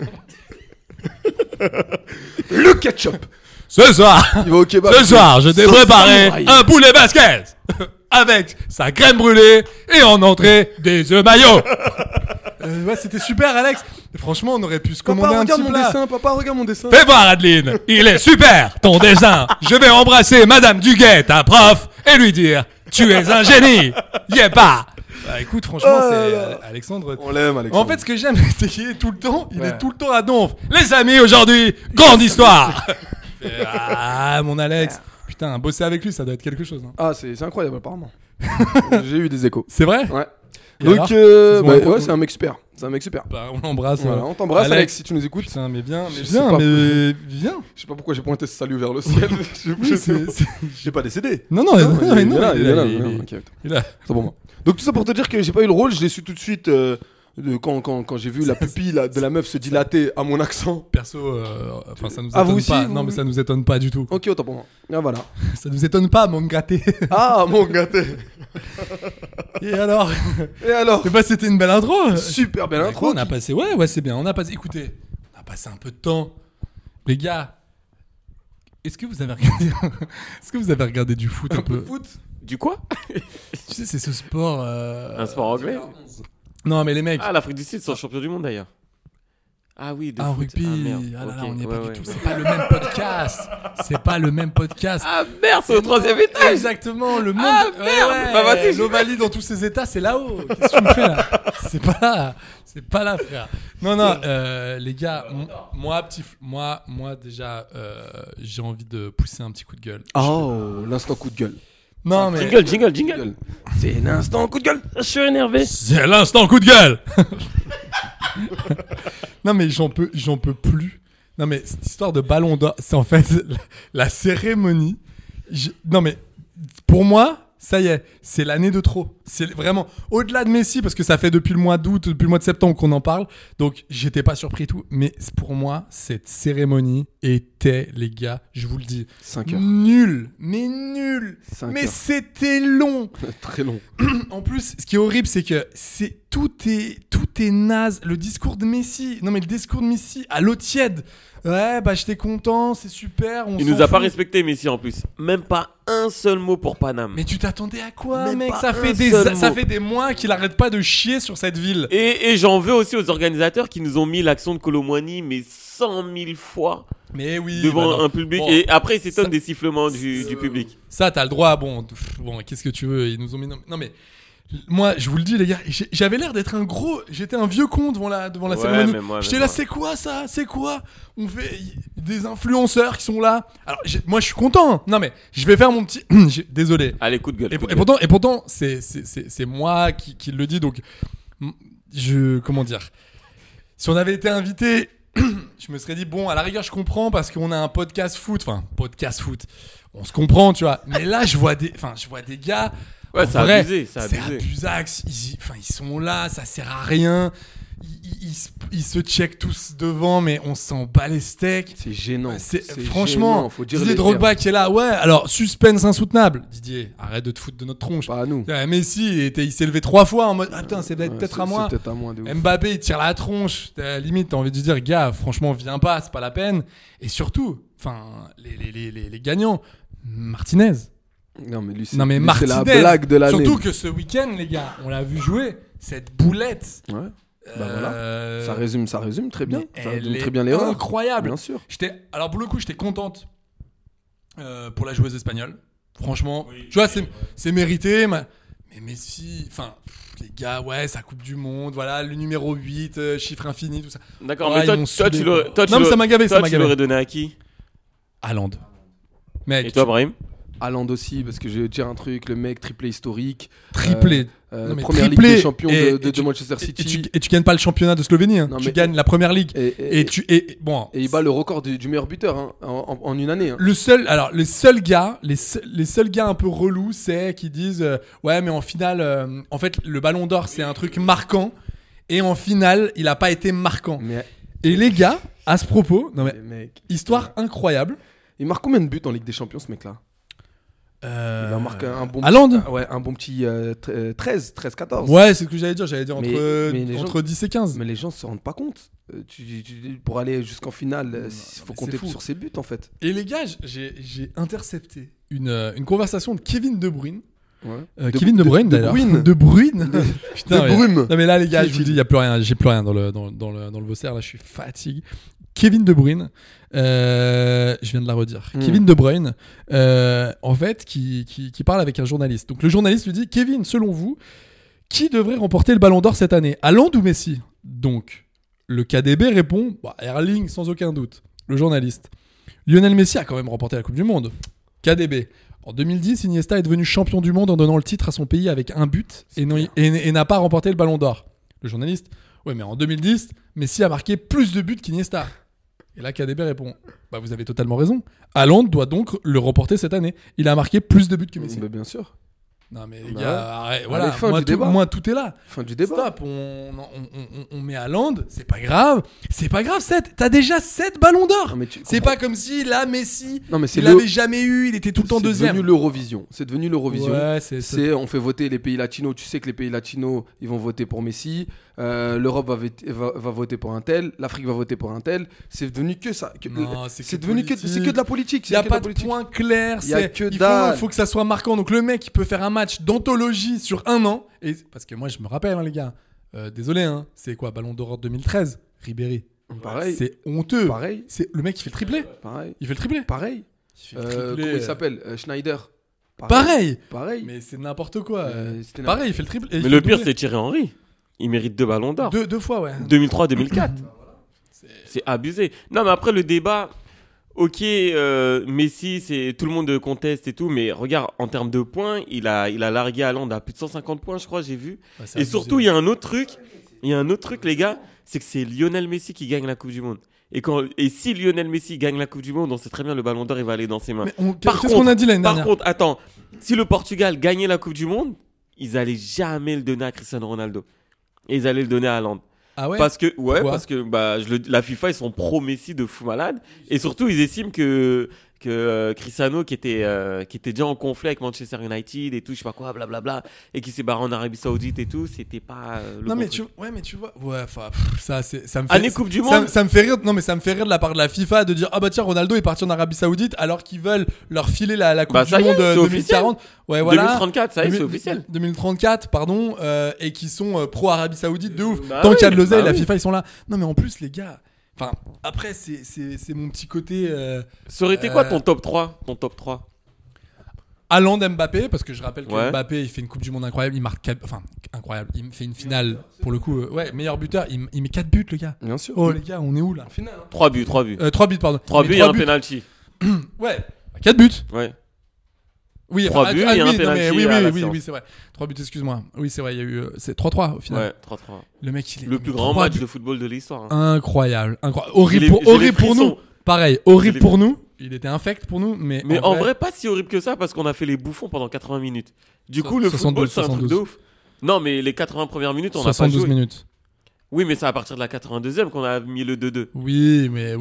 Le ketchup. Ce soir, Il va au kebab. ce soir, je t'ai Sauce préparé samouraï. un poulet basket avec sa crème brûlée et en entrée des œufs maillots. Ouais, c'était super Alex. Franchement, on aurait pu se Papa, commander un regarde petit mon plat. dessin. Papa, regarde mon dessin. Fais voir Adeline, il est super ton dessin. Je vais embrasser Madame Duguet, ta prof, et lui dire tu es un génie. Y est pas. Bah écoute, franchement, Oh c'est là là. Alexandre. On l'aime, Alexandre. En fait, ce que j'aime, c'est qu'il est tout le temps, il Ouais. est tout le temps à donf. Les amis, aujourd'hui, grande histoire. Ah, mon Alex. Putain, bosser avec lui, ça doit être quelque chose. Hein. Ah, c'est incroyable, apparemment. J'ai eu des échos. C'est vrai? Ouais. Et Donc, alors Ils ont un ouais, c'est un mec super. C'est un mec super. Bah, on l'embrasse. Voilà, on t'embrasse, Alex, si tu nous écoutes. Putain, mais viens, Je sais pas. viens. Je sais pas pourquoi j'ai pointé ce salut vers le ciel. Oui, c'est- J'ai pas décédé. Non, non, il est non, là, il est là, il il est là. est- Ok, attends. il a- C'est pour moi. Donc tout ça pour te dire que j'ai pas eu le rôle, je l'ai su tout de suite quand j'ai vu la pupille de la meuf se dilater à mon accent. Perso, enfin, ça nous Ah, étonne vous aussi, pas. vous Non, mais ça nous étonne pas du tout. Ok, autant pour moi. Ah voilà. Ça nous étonne pas, mon gâté. Ah mon gâté. Et alors? Et alors? Et bah, c'était une belle intro. Super belle Bah, intro. on a passé, ouais, c'est bien. On a passé, écoutez, on a passé un peu de temps. Les gars, est-ce que vous avez regardé du foot un, Un peu peu? de foot. Du quoi? Tu sais, c'est ce sport. Un sport anglais? Non, mais les mecs. Ah, l'Afrique du Sud sont champions du monde d'ailleurs. Ah oui, de Ah, foot. rugby. Ah, merde. Ah là là, Ok, on n'y est ouais, pas ouais. du tout. C'est pas le même podcast. C'est pas le même podcast. Ah merde, c'est au 3ème étage. Exactement, le monde. Ah, merde. Bah, vas-y, je- l'Ovalie dans tous ses états, c'est là-haut. Qu'est-ce que tu me fais là? C'est pas là. C'est pas là, frère. Non, non, les gars, moi déjà, j'ai envie de pousser un petit coup de gueule. Oh, l'instant coup de gueule. Non, mais. Jingle. C'est l'instant coup de gueule. Je suis énervé. C'est l'instant coup de gueule. Non, mais j'en peux plus. Non, mais cette histoire de ballon d'or, c'est en fait la cérémonie. Non, mais pour moi, ça y est, c'est l'année de trop. C'est vraiment au-delà de Messi, parce que ça fait depuis le mois d'août, depuis le mois de septembre qu'on en parle. Donc, j'étais pas surpris et tout. Mais pour moi, cette cérémonie était, les gars, je vous le dis, 5 heures. nul. Mais nul. 5 Mais heures. c'était long. Très long. En plus, ce qui est horrible, c'est que tout est naze. Le discours de Messi, non mais le discours de Messi à l'eau tiède. Ouais, bah j'étais content, c'est super. Il nous a pas respecté, Messi, en plus. Même pas un seul mot pour Paname. Mais tu t'attendais à quoi, Même mec? pas Ça un fait seul mot. des mois qu'il arrête pas de chier sur cette ville. Et j'en veux aussi aux organisateurs qui nous ont mis l'action de Colomboigny, mais 100 000 fois Mais oui. devant bah non. un public. Bon, Et après, ils s'étonnent ça- des sifflements du public. Ça, t'as le droit. Bon, qu'est-ce que tu veux? Ils nous ont mis. Non, mais moi, je vous le dis, les gars, j'avais l'air d'être un gros. J'étais un vieux con devant la Ouais, cérémonie. mais moi, J'étais là, c'est quoi ça? C'est quoi? On fait des influenceurs qui sont là. Alors, moi, je suis content. Non, mais je vais faire mon petit. Désolé. Allez, coup de gueule. Et coup de gueule. pourtant, c'est moi qui le dis. Donc, comment dire? Si on avait été invité, je me serais dit, bon, à la rigueur, je comprends parce qu'on a un podcast foot. Enfin, podcast foot. On se comprend, tu vois. Mais là, je vois des gars. Ouais, en c'est vrai, abusé, c'est abusé. abusax. Ils sont là, ça sert à rien. Ils se checkent tous devant, mais on s'en bat les steaks. C'est gênant. Franchement, gênant, faut dire Didier les Drogba termes. qui est là, ouais, alors suspense insoutenable. Didier, arrête de te foutre de notre tronche. Pas à nous. Ouais, Messi, il s'est levé 3 fois en mode ah putain, c'est peut-être à moi. C'est peut-être à moi de ouf. Mbappé, il tire la tronche. Limite, t'as envie de dire, gars, franchement, viens pas, c'est pas la peine. Et surtout, les gagnants, Martinez. Non, mais lui, c'est Non, mais lui, Martinez. c'est la blague de l'année. Surtout que ce week-end, les gars, on l'a vu jouer. Cette boulette. Ouais. Bah voilà. Ça résume très bien. Mais Ça elle résume est très bien l'erreur. incroyable. Bien sûr. Alors pour le coup, j'étais contente pour la joueuse espagnole. Franchement, tu vois, c'est mérité. Mais Messi, les gars, ouais, sa Coupe du Monde, voilà, le numéro 8, chiffre infini, tout ça. D'accord, Ouais, mais ils toi, m'ont toi, tu saoulé, l'aurais. quoi. toi, tu Non, mais ça l'aurais- m'a gavé, toi, ça m'a tu gavé. l'aurais donné à qui? Haaland. Mec, Et toi, Brahim? Haaland aussi, parce que je vais te dire un truc, le mec triplé historique. triplé. Non, mais Première triplé, Ligue des Champions et de tu- Manchester Et City. tu gagnes pas le championnat de Slovénie, hein. Non, Tu mais- gagnes la première ligue. Et Bon. il bat le record du meilleur buteur hein, en une année. Hein. Les seuls gars un peu relous, c'est qui disent ouais, mais en finale, en fait, le Ballon d'Or, c'est un truc marquant, et en finale, il a pas été marquant. Mais Et les gars, à ce propos, non mais mec, histoire incroyable. il marque combien de buts en Ligue des Champions, ce mec-là? Il va marquer un bon Haaland. ouais, un bon petit 13-14. Ouais, c'est ce que j'allais dire. J'allais dire Mais les entre gens- 10 et 15. Mais les gens se rendent pas compte. Pour aller jusqu'en finale, il faut mais compter c'est fou. sur ses buts en fait. Et les gars, j'ai intercepté une conversation de Kevin De Bruyne. Ouais. Kevin De Bruyne d'ailleurs. Bruyne. De Bruyne. Putain, De mais- Bruyne. Non mais là les gars, je vous dis, il y a plus rien. J'ai plus rien dans le Vaussaire. Là, je suis fatigué. Kevin De Bruyne. Je viens de la redire. Kevin De Bruyne. En fait, qui parle avec un journaliste. Donc le journaliste lui dit, Kevin, selon vous, qui devrait remporter le Ballon d'Or cette année, Haaland ou Messi? Donc le KDB répond, Erling sans aucun doute. Le journaliste. Lionel Messi a quand même remporté la Coupe du Monde. KDB. En 2010, Iniesta est devenu champion du monde en donnant le titre à son pays avec un but et n'a pas remporté le Ballon d'Or. Le journaliste, ouais, mais en 2010, Messi a marqué plus de buts qu'Iniesta. Et là, KDB répond, vous avez totalement raison. Haaland doit donc le remporter cette année. Il a marqué plus de buts que Messi. Bah, bien sûr. Non mais les Bah gars, ouais. arrête, voilà, Allez, fin moi, du débat. moi tout est là. Fin du débat. Stop, on met Haaland, c'est pas grave. C'est pas grave, 7. T'as déjà 7 ballons d'or. Non, mais tu C'est comprends. pas comme si là, Messi, Non, mais c'est il le- l'avait jamais eu, il était tout le temps deuxième. C'est devenu l'Eurovision. C'est devenu l'Eurovision. Ouais, On fait voter les pays latinos. Tu sais que les pays latinos, ils vont voter pour Messi. L'Europe va voter pour un tel. L'Afrique va voter pour un tel. C'est devenu que ça. Non, c'est devenu que politique. de la politique. Il n'y a C'est que pas la de politique. point clair. Il y a que il dalle. faut que ça soit marquant. Donc le mec, il peut faire un match d'anthologie sur un an. Parce que moi, je me rappelle, les gars. Désolé, c'est quoi, Ballon d'Or 2013 Ribéry. Pareil. C'est honteux. Pareil. Le mec, il fait le triplé. Pareil. Il fait le triplé. Pareil. Il fait le triplé. Comment il s'appelle Schneider. Pareil. Pareil. Mais c'est n'importe quoi. C'était Pareil, il fait le triple. et il Mais fait le pire, doublé. c'est Thierry Henry. Il mérite 2 ballons d'or. Deux fois, ouais. 2003-2004. C'est abusé. Non, mais après, le débat, ok, Messi, tout le monde conteste et tout, mais regarde, en termes de points, il a largué Haaland à plus de 150 points, je crois, j'ai vu. Ouais, c'est Et abusé. surtout, il y a un autre truc, les gars, c'est que c'est Lionel Messi qui gagne la Coupe du Monde. Et si Lionel Messi gagne la Coupe du Monde, on sait très bien le Ballon d'Or, il va aller dans ses mains. Qu'est-ce qu'on a dit l'année dernière? Par contre, attends, si le Portugal gagnait la Coupe du Monde, ils allaient jamais le donner à Cristiano Ronaldo. Et ils allaient le donner à Haaland. Ah ouais? Parce que la FIFA, ils sont pro Messi de fou malade. Et surtout, ils estiment que Cristiano, qui était déjà en conflit avec Manchester United et tout, je sais pas quoi, blablabla, et qui s'est barré en Arabie Saoudite et tout, c'était pas le non, bon mais truc. tu vois, ouais, enfin, ça me fait. Année Coupe du Monde. Ça me fait rire. Non, mais ça me fait rire de la part de la FIFA de dire ah bah tiens, Ronaldo est parti en Arabie Saoudite alors qu'ils veulent leur filer la Coupe ça du y est, Monde c'est 2040. Ouais, voilà. 2034, ça y est, c'est officiel. 2034, pardon, et qui sont pro Arabie Saoudite de ouf. Bah Tant oui, qu'il y a de l'oseille, bah la oui. FIFA ils sont là. Non, mais en plus les gars. Enfin, après c'est mon petit côté. Ça aurait été quoi ton top 3? Haaland, Mbappé, parce que je rappelle que Ouais. Mbappé il fait une Coupe du Monde incroyable, il marque incroyable, il fait une finale pour le coup, meilleur buteur, il met 4 buts le gars. Bien sûr. Oh les gars, on est où là? Finale. 3 buts. 3 buts pardon. 3 Il buts met et un penalty. Ouais, 4 buts. Ouais. Oui, 3 buts et un oui, non, mais penalty à la oui, séance. c'est vrai. 3 buts, excuse-moi. Oui, c'est vrai, il y a eu c'est 3-3 au final. Ouais, 3-3. Le mec il est Le plus grand 3 match buts. de football de l'histoire. Hein. Incroyable. Horrible J'ai les horrible pour frissons. nous. Pareil, J'ai horrible les- pour nous. Il était infect pour nous, mais En vrai, pas si horrible que ça parce qu'on a fait les bouffons pendant 80 minutes. Du coup, le 72, football, c'est un truc 72. de ouf. Non, mais les 80 premières minutes, on n'a pas 72 joué. minutes. Oui, mais c'est à partir de la 82e qu'on a mis le 2-2. Oui, mais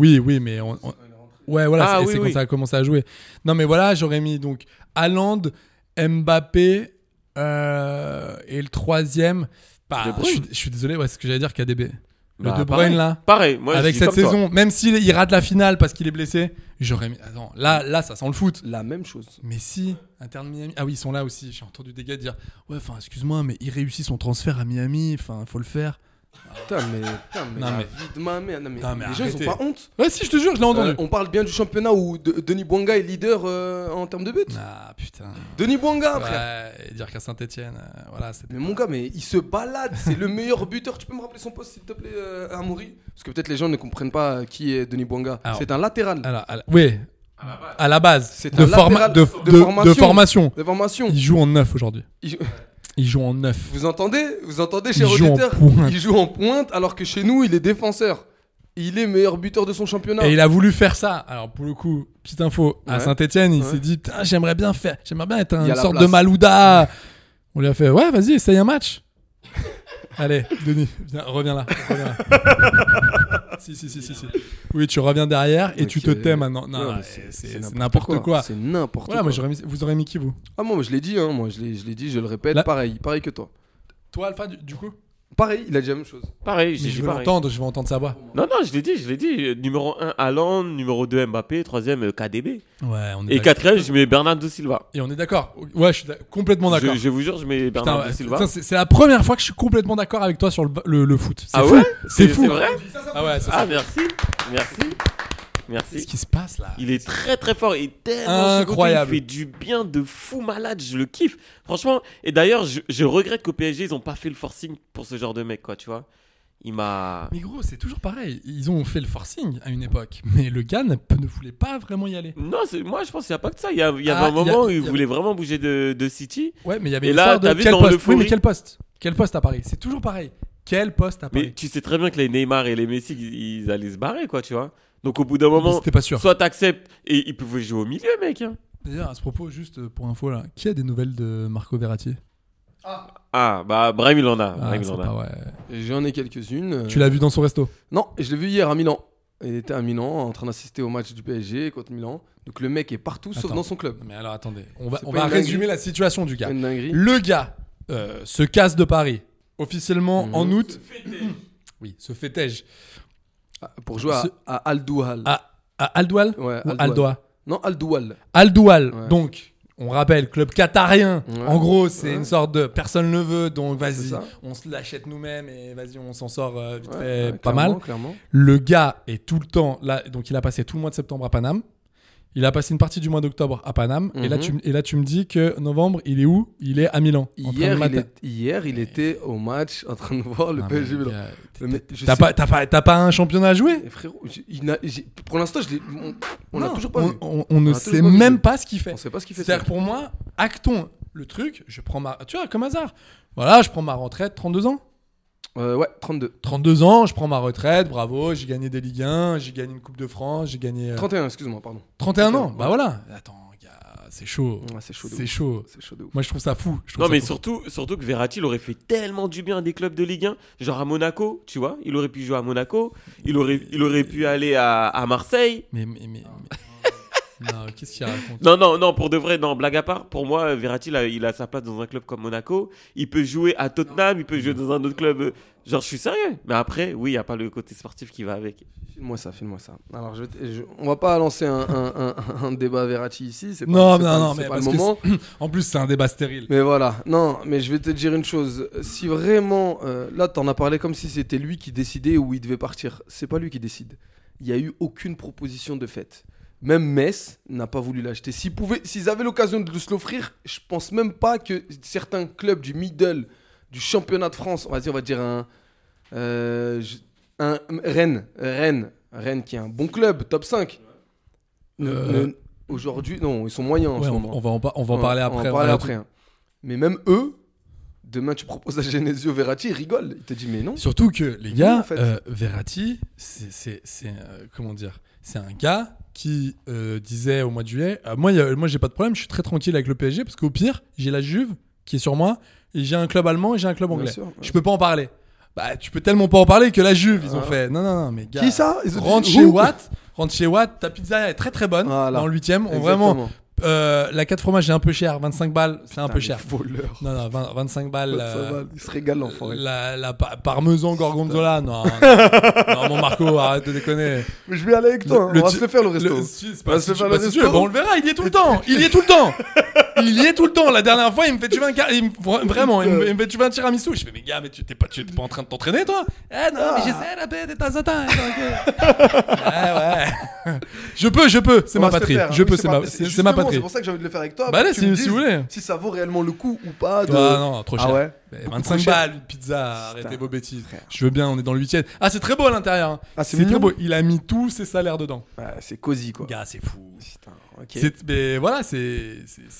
ouais, voilà, Ah, c'est oui, quand oui. ça a commencé à jouer. Non, mais voilà, j'aurais mis donc Haaland, Mbappé et le troisième. Bah, De Bruyne. je suis désolé, ouais, c'est ce que j'allais dire, KDB. Le Bah, De pareil. Bruyne là. Pareil, moi Avec je dis cette comme toi. saison, même s'il rate la finale parce qu'il est blessé, j'aurais mis. Attends, là, ça sent le foot. La même chose. Mais si, Inter de Miami. Ah oui, ils sont là aussi. J'ai entendu des gars dire ouais, enfin, excuse-moi, mais il réussit son transfert à Miami. Enfin, faut le faire. Putain, mais Non, la mais- vie de ma mère. Non, mais Non, mais les gens, ils arrêtez. ont pas honte. Ouais, si, je te jure, je l'ai entendu. On parle bien du championnat où Denis Bouanga est leader en termes de buts. Ah putain. Denis Bouanga, frère. Ouais, et dire qu'à Saint-Etienne, voilà, c'était. Mais mon gars, mais il se balade, c'est le meilleur buteur. Tu peux me rappeler son poste, s'il te plaît, Amaury? Parce que peut-être les gens ne comprennent pas qui est Denis Bouanga. Alors- C'est un latéral. Oui, à la base. C'est De, un latéral de formation. De formation. Il joue en 9 aujourd'hui. Il- Il joue en 9. Vous entendez, cher Il joue en auditeur? pointe. Il joue en pointe, alors que chez nous, il est défenseur. Il est meilleur buteur de son championnat. Et il a voulu faire ça. Alors pour le coup, petite info, à Ouais. Saint-Etienne, il Ouais. s'est dit putain, j'aimerais bien être Il y une a la sorte place. de Malouda. On lui a fait ouais, vas-y, essaye un match. Allez, Denis, viens, reviens là. Si. Oui, tu reviens derrière et tu te Ok. tais maintenant. Non, mais c'est n'importe quoi. C'est n'importe Voilà, quoi. moi vous aurez mis qui vous? Ah, moi, je l'ai dit, hein. Moi, je l'ai dit, je le répète. Là- Pareil que toi. Toi, Alpha, du coup? Pareil, il a dit la même chose. Pareil, Mais j'ai je dit veux pareil. je veux entendre sa voix. Non, je l'ai dit. Numéro 1, Haaland. Numéro 2, Mbappé. Troisième, KDB. Ouais, on est Et d'accord. quatrième, je mets Bernardo Silva. Et on est d'accord. Ouais, je suis complètement d'accord. Je vous jure, je mets Putain, Bernardo ouais, Silva. putain, c'est la première fois que je suis complètement d'accord avec toi sur le foot. C'est Ah fou. ouais C'est fou. C'est vrai Ah ouais, c'est Ah, ça. merci. Qu'est-ce qui se passe là? Il est très très fort et tellement Incroyable. Il fait du bien de fou malade, je le kiffe. Franchement, et d'ailleurs, je regrette qu'au PSG, ils ont pas fait le forcing pour ce genre de mec, quoi, tu vois. Il m'a... Mais gros, c'est toujours pareil. Ils ont fait le forcing à une époque, mais le gars ne voulait pas vraiment y aller. Non, moi je pense qu'il n'y a pas que ça. Il y avait Ah, un moment où il y il a- voulait vraiment bouger de City. Ouais, mais il y avait Et une là, histoire de t'as vu quel dans poste. l'euphorie- Oui, mais quel poste? Quel poste à Paris? C'est toujours pareil. Quel poste à Mais Paris? tu sais très bien que les Neymar et les Messi, ils allaient se barrer, quoi, tu vois. Donc au bout d'un moment, C'était pas sûr. soit t'acceptes et ils pouvaient jouer au milieu, mec. Hein. D'ailleurs, à ce propos, juste pour info là, qui a des nouvelles de Marco Verratti? Ah, bah Brahim, il en a. Ah, Brahim, il c'est en a. pas vrai. J'en ai quelques-unes. Tu l'as vu dans son resto? Non, je l'ai vu hier à Milan. Il était à Milan en train d'assister au match du PSG contre Milan. Donc le mec est partout sauf Attends. dans son club. Mais alors attendez, on C'est va pas une résumer dinguerie. la situation du gars. Une dinguerie. Le gars se casse de Paris officiellement en août. Oui, se fêtège. Pour jouer Ce- à Al-Doual. À Al-Doual Ouais, ou Al-Doual. Al-Doha? Non, Al-Doual. Al-Doual, Ouais. donc, on rappelle, club qatarien. Ouais. En gros, c'est Ouais. une sorte de personne ne veut, donc C'est vas-y, ça. on se l'achète nous-mêmes et vas-y, on s'en sort vite Ouais, fait ouais, pas clairement, mal. Clairement. Le gars est tout le temps là, donc il a passé tout le mois de septembre à Paname. Il a passé une partie du mois d'octobre à Paname. Et là, tu me dis que novembre, il est où? Il est à Milan. en train de Hier, il était au match en train de voir le Ah, PSG mais Milan. gars, Le mec, je T'as sais- pas un championnat à jouer? Eh, frérot, pour l'instant, on l'a Non, toujours pas vu. on ne On a sait toujours pas vu. même pas ce qu'il fait. On sait pas ce qu'il fait. C'est-à-dire pour moi, actons le truc, je prends ma... Tu vois, comme hasard. Voilà, je prends ma retraite, 32 ans. Ouais, 32. 32 ans, je prends ma retraite, bravo, j'ai gagné des Ligue 1, j'ai gagné une Coupe de France, j'ai gagné... 31, excuse-moi, pardon. 31 ans, ouais. bah voilà. Attends, gars, c'est chaud. Ouais, c'est chaud de C'est ouf. chaud. C'est chaud de ouf. Moi, je trouve ça fou. Non, mais surtout que Verratti, il aurait fait tellement du bien à des clubs de Ligue 1, genre à Monaco, tu vois. Il aurait pu jouer à Monaco, il aurait pu aller à Marseille. Mais... Non, qu'est-ce qu'il raconte? Non, pour de vrai, non, blague à part, pour moi, Verratti, il a sa place dans un club comme Monaco. Il peut jouer à Tottenham, il peut jouer dans un autre club. Genre, je suis sérieux. Mais après, oui, il n'y a pas le côté sportif qui va avec. Filme-moi ça. Alors, on va pas lancer un débat Verratti ici. C'est pas, Non, c'est mais pas le parce que moment. en plus, c'est un débat stérile. Mais voilà, non, mais je vais te dire une chose. Si vraiment, là, t'en as parlé comme si c'était lui qui décidait où il devait partir. C'est pas lui qui décide. Il y a eu aucune proposition de fait. Même Metz n'a pas voulu l'acheter. S'ils avaient l'occasion de se l'offrir, je pense même pas que certains clubs du middle, du championnat de France, on va dire un Rennes qui est un bon club, top 5. Aujourd'hui, non, ils sont moyens en ce moment. On va en parler après. Hein. Mais même eux, demain tu proposes à Genesio Verratti, ils rigolent. Il te dit mais non. Surtout que les gars, en fait. Verratti, c'est comment dire, c'est un gars qui disait au mois de juillet, moi j'ai pas de problème, je suis très tranquille avec le PSG parce qu'au pire j'ai la Juve qui est sur moi et j'ai un club allemand et j'ai un club anglais. Sûr, ouais. Je peux pas en parler. Bah tu peux tellement pas en parler que la Juve ils ont fait non mais gars. Qui ça? Rentre chez Watt, ta pizza est très très bonne dans le 8e. Vraiment. La 4 fromages est un peu cher, 25 balles, c'est un peu cher. Voleur. Non, 25 balles. Il se régale l'enfoiré. La parmesan gorgonzola, non, mon Marco, arrête de déconner. Mais je vais aller avec toi, on va se le faire le resto. On va se le faire le resto. Bon, on le verra, il y est tout le temps. Il y est tout le temps. La dernière fois, il me fait tu veux il me fait tu veux un tiramisu. Je fais mais gars, mais tu t'es pas en train de t'entraîner toi? Non, mais j'essaie de temps en temps. Ouais. Je peux, c'est ma patrie. Je peux, c'est ma patrie. C'est pour ça que j'ai envie de le faire avec toi. Bah allez, si vous voulez. Si ça vaut réellement le coup ou pas. Non, trop cher. Ah ouais. 25 balles, une pizza, arrêtez vos bêtises. Je veux bien, on est dans le 8e. Ah, c'est très beau à l'intérieur. Hein. Ah, c'est très beau. Il a mis tous ses salaires dedans. Ouais, c'est cosy quoi. Gars, c'est fou. Putain, ok. Mais voilà, c'est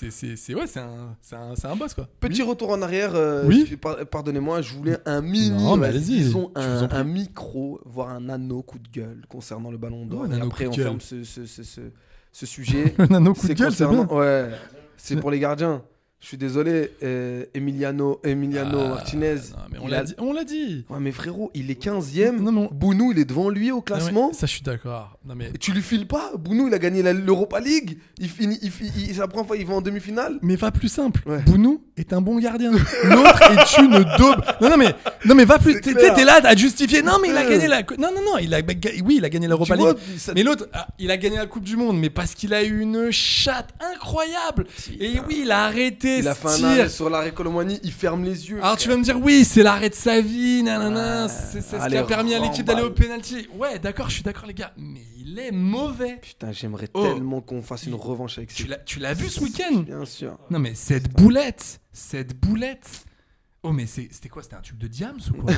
un boss quoi. Petit retour en arrière. Oui. Pardonnez-moi, je voulais un mini. Non, mais allez-y. Disons un micro, voire un nano coup de gueule concernant le Ballon d'Or. Et après, on ferme ce sujet. Un nano coup de gueule, concernant. Ouais. C'est pour les gardiens. Je suis désolé, Emiliano Martinez. Non, mais on l'a dit. Ouais, mais frérot, il est 15ème. Non. Bounou, il est devant lui au classement. Ça, je suis d'accord. Non, mais... Et tu lui files pas. Bounou, il a gagné l'Europa League. C'est la première fois qu'il va en demi-finale. Mais va plus simple. Ouais. Bounou est un bon gardien. L'autre est une daube. Non, mais va plus. T'es là à justifier. Non, mais il a gagné la. Non. Il a gagné l'Europa League. Mais l'autre, il a gagné la Coupe du Monde. Mais parce qu'il a eu une chatte incroyable. Et oui, il a arrêté. Il a fait un arrêt sur l'arrêt Colomani, il ferme les yeux. Alors tu vas me dire oui, c'est l'arrêt de sa vie, nanana, c'est ce qui a permis à l'équipe d'aller au penalty. Ouais, d'accord, je suis d'accord les gars, mais il est mauvais. Putain, j'aimerais tellement qu'on fasse une revanche avec ça. Tu l'as vu ce week-end? Bien sûr. Non mais cette boulette. Oh mais c'était quoi? C'était un tube de Diams ou quoi?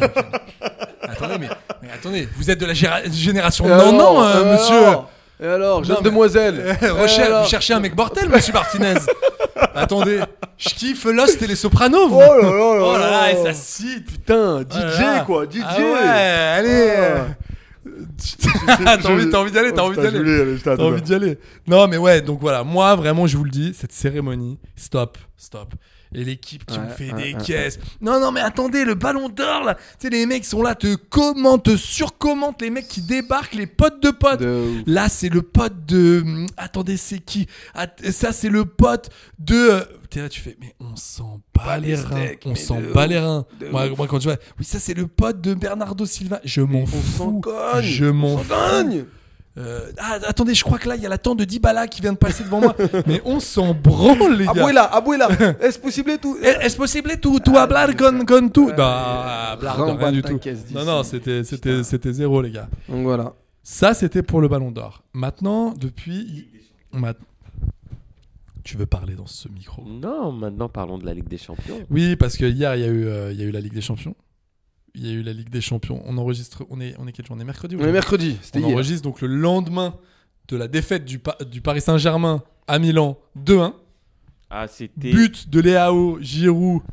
Attendez, vous êtes de la génération monsieur. Et alors, jeune demoiselle. Vous cherchez un mec mortel, monsieur Martinez. Attendez, je kiffe Lost et les Sopranos. Vous. Oh là là, et ça cite. Putain, DJ quoi, DJ. Ah ouais, allez. T'as envie d'y aller. Non mais ouais, donc voilà, moi vraiment je vous le dis, cette cérémonie, stop. Et l'équipe qui me fait des caisses. Non, mais attendez, le Ballon d'Or, là. Tu sais, les mecs sont là, te surcommentent, les mecs qui débarquent, les potes de potes. Là, c'est le pote de. Attendez, c'est qui? Ça, c'est le pote de. T'es là, tu fais, mais on s'en bat les reins. Moi, quand tu vois. Oui, ça, c'est le pote de Bernardo Silva. Je m'en fous. Je m'en fous. Attendez, je crois que là il y a la tante de Dybala qui vient de passer devant moi. Mais on s'en branle les gars. Abuela, est-ce possible tout hablar con tout? Non, hablar rien du tout. Non, c'était zéro les gars. Donc voilà. Ça c'était pour le Ballon d'Or. Maintenant, tu veux parler dans ce micro? Non, maintenant parlons de la Ligue des Champions. Oui, parce que hier il y a eu la Ligue des Champions. Il y a eu la Ligue des Champions. On enregistre. On est quel jour? On est mercredi. On est mercredi. C'était hier. On enregistre donc le lendemain de la défaite du Paris Saint-Germain à Milan 2-1. Ah, c'était. But de Léao, Giroud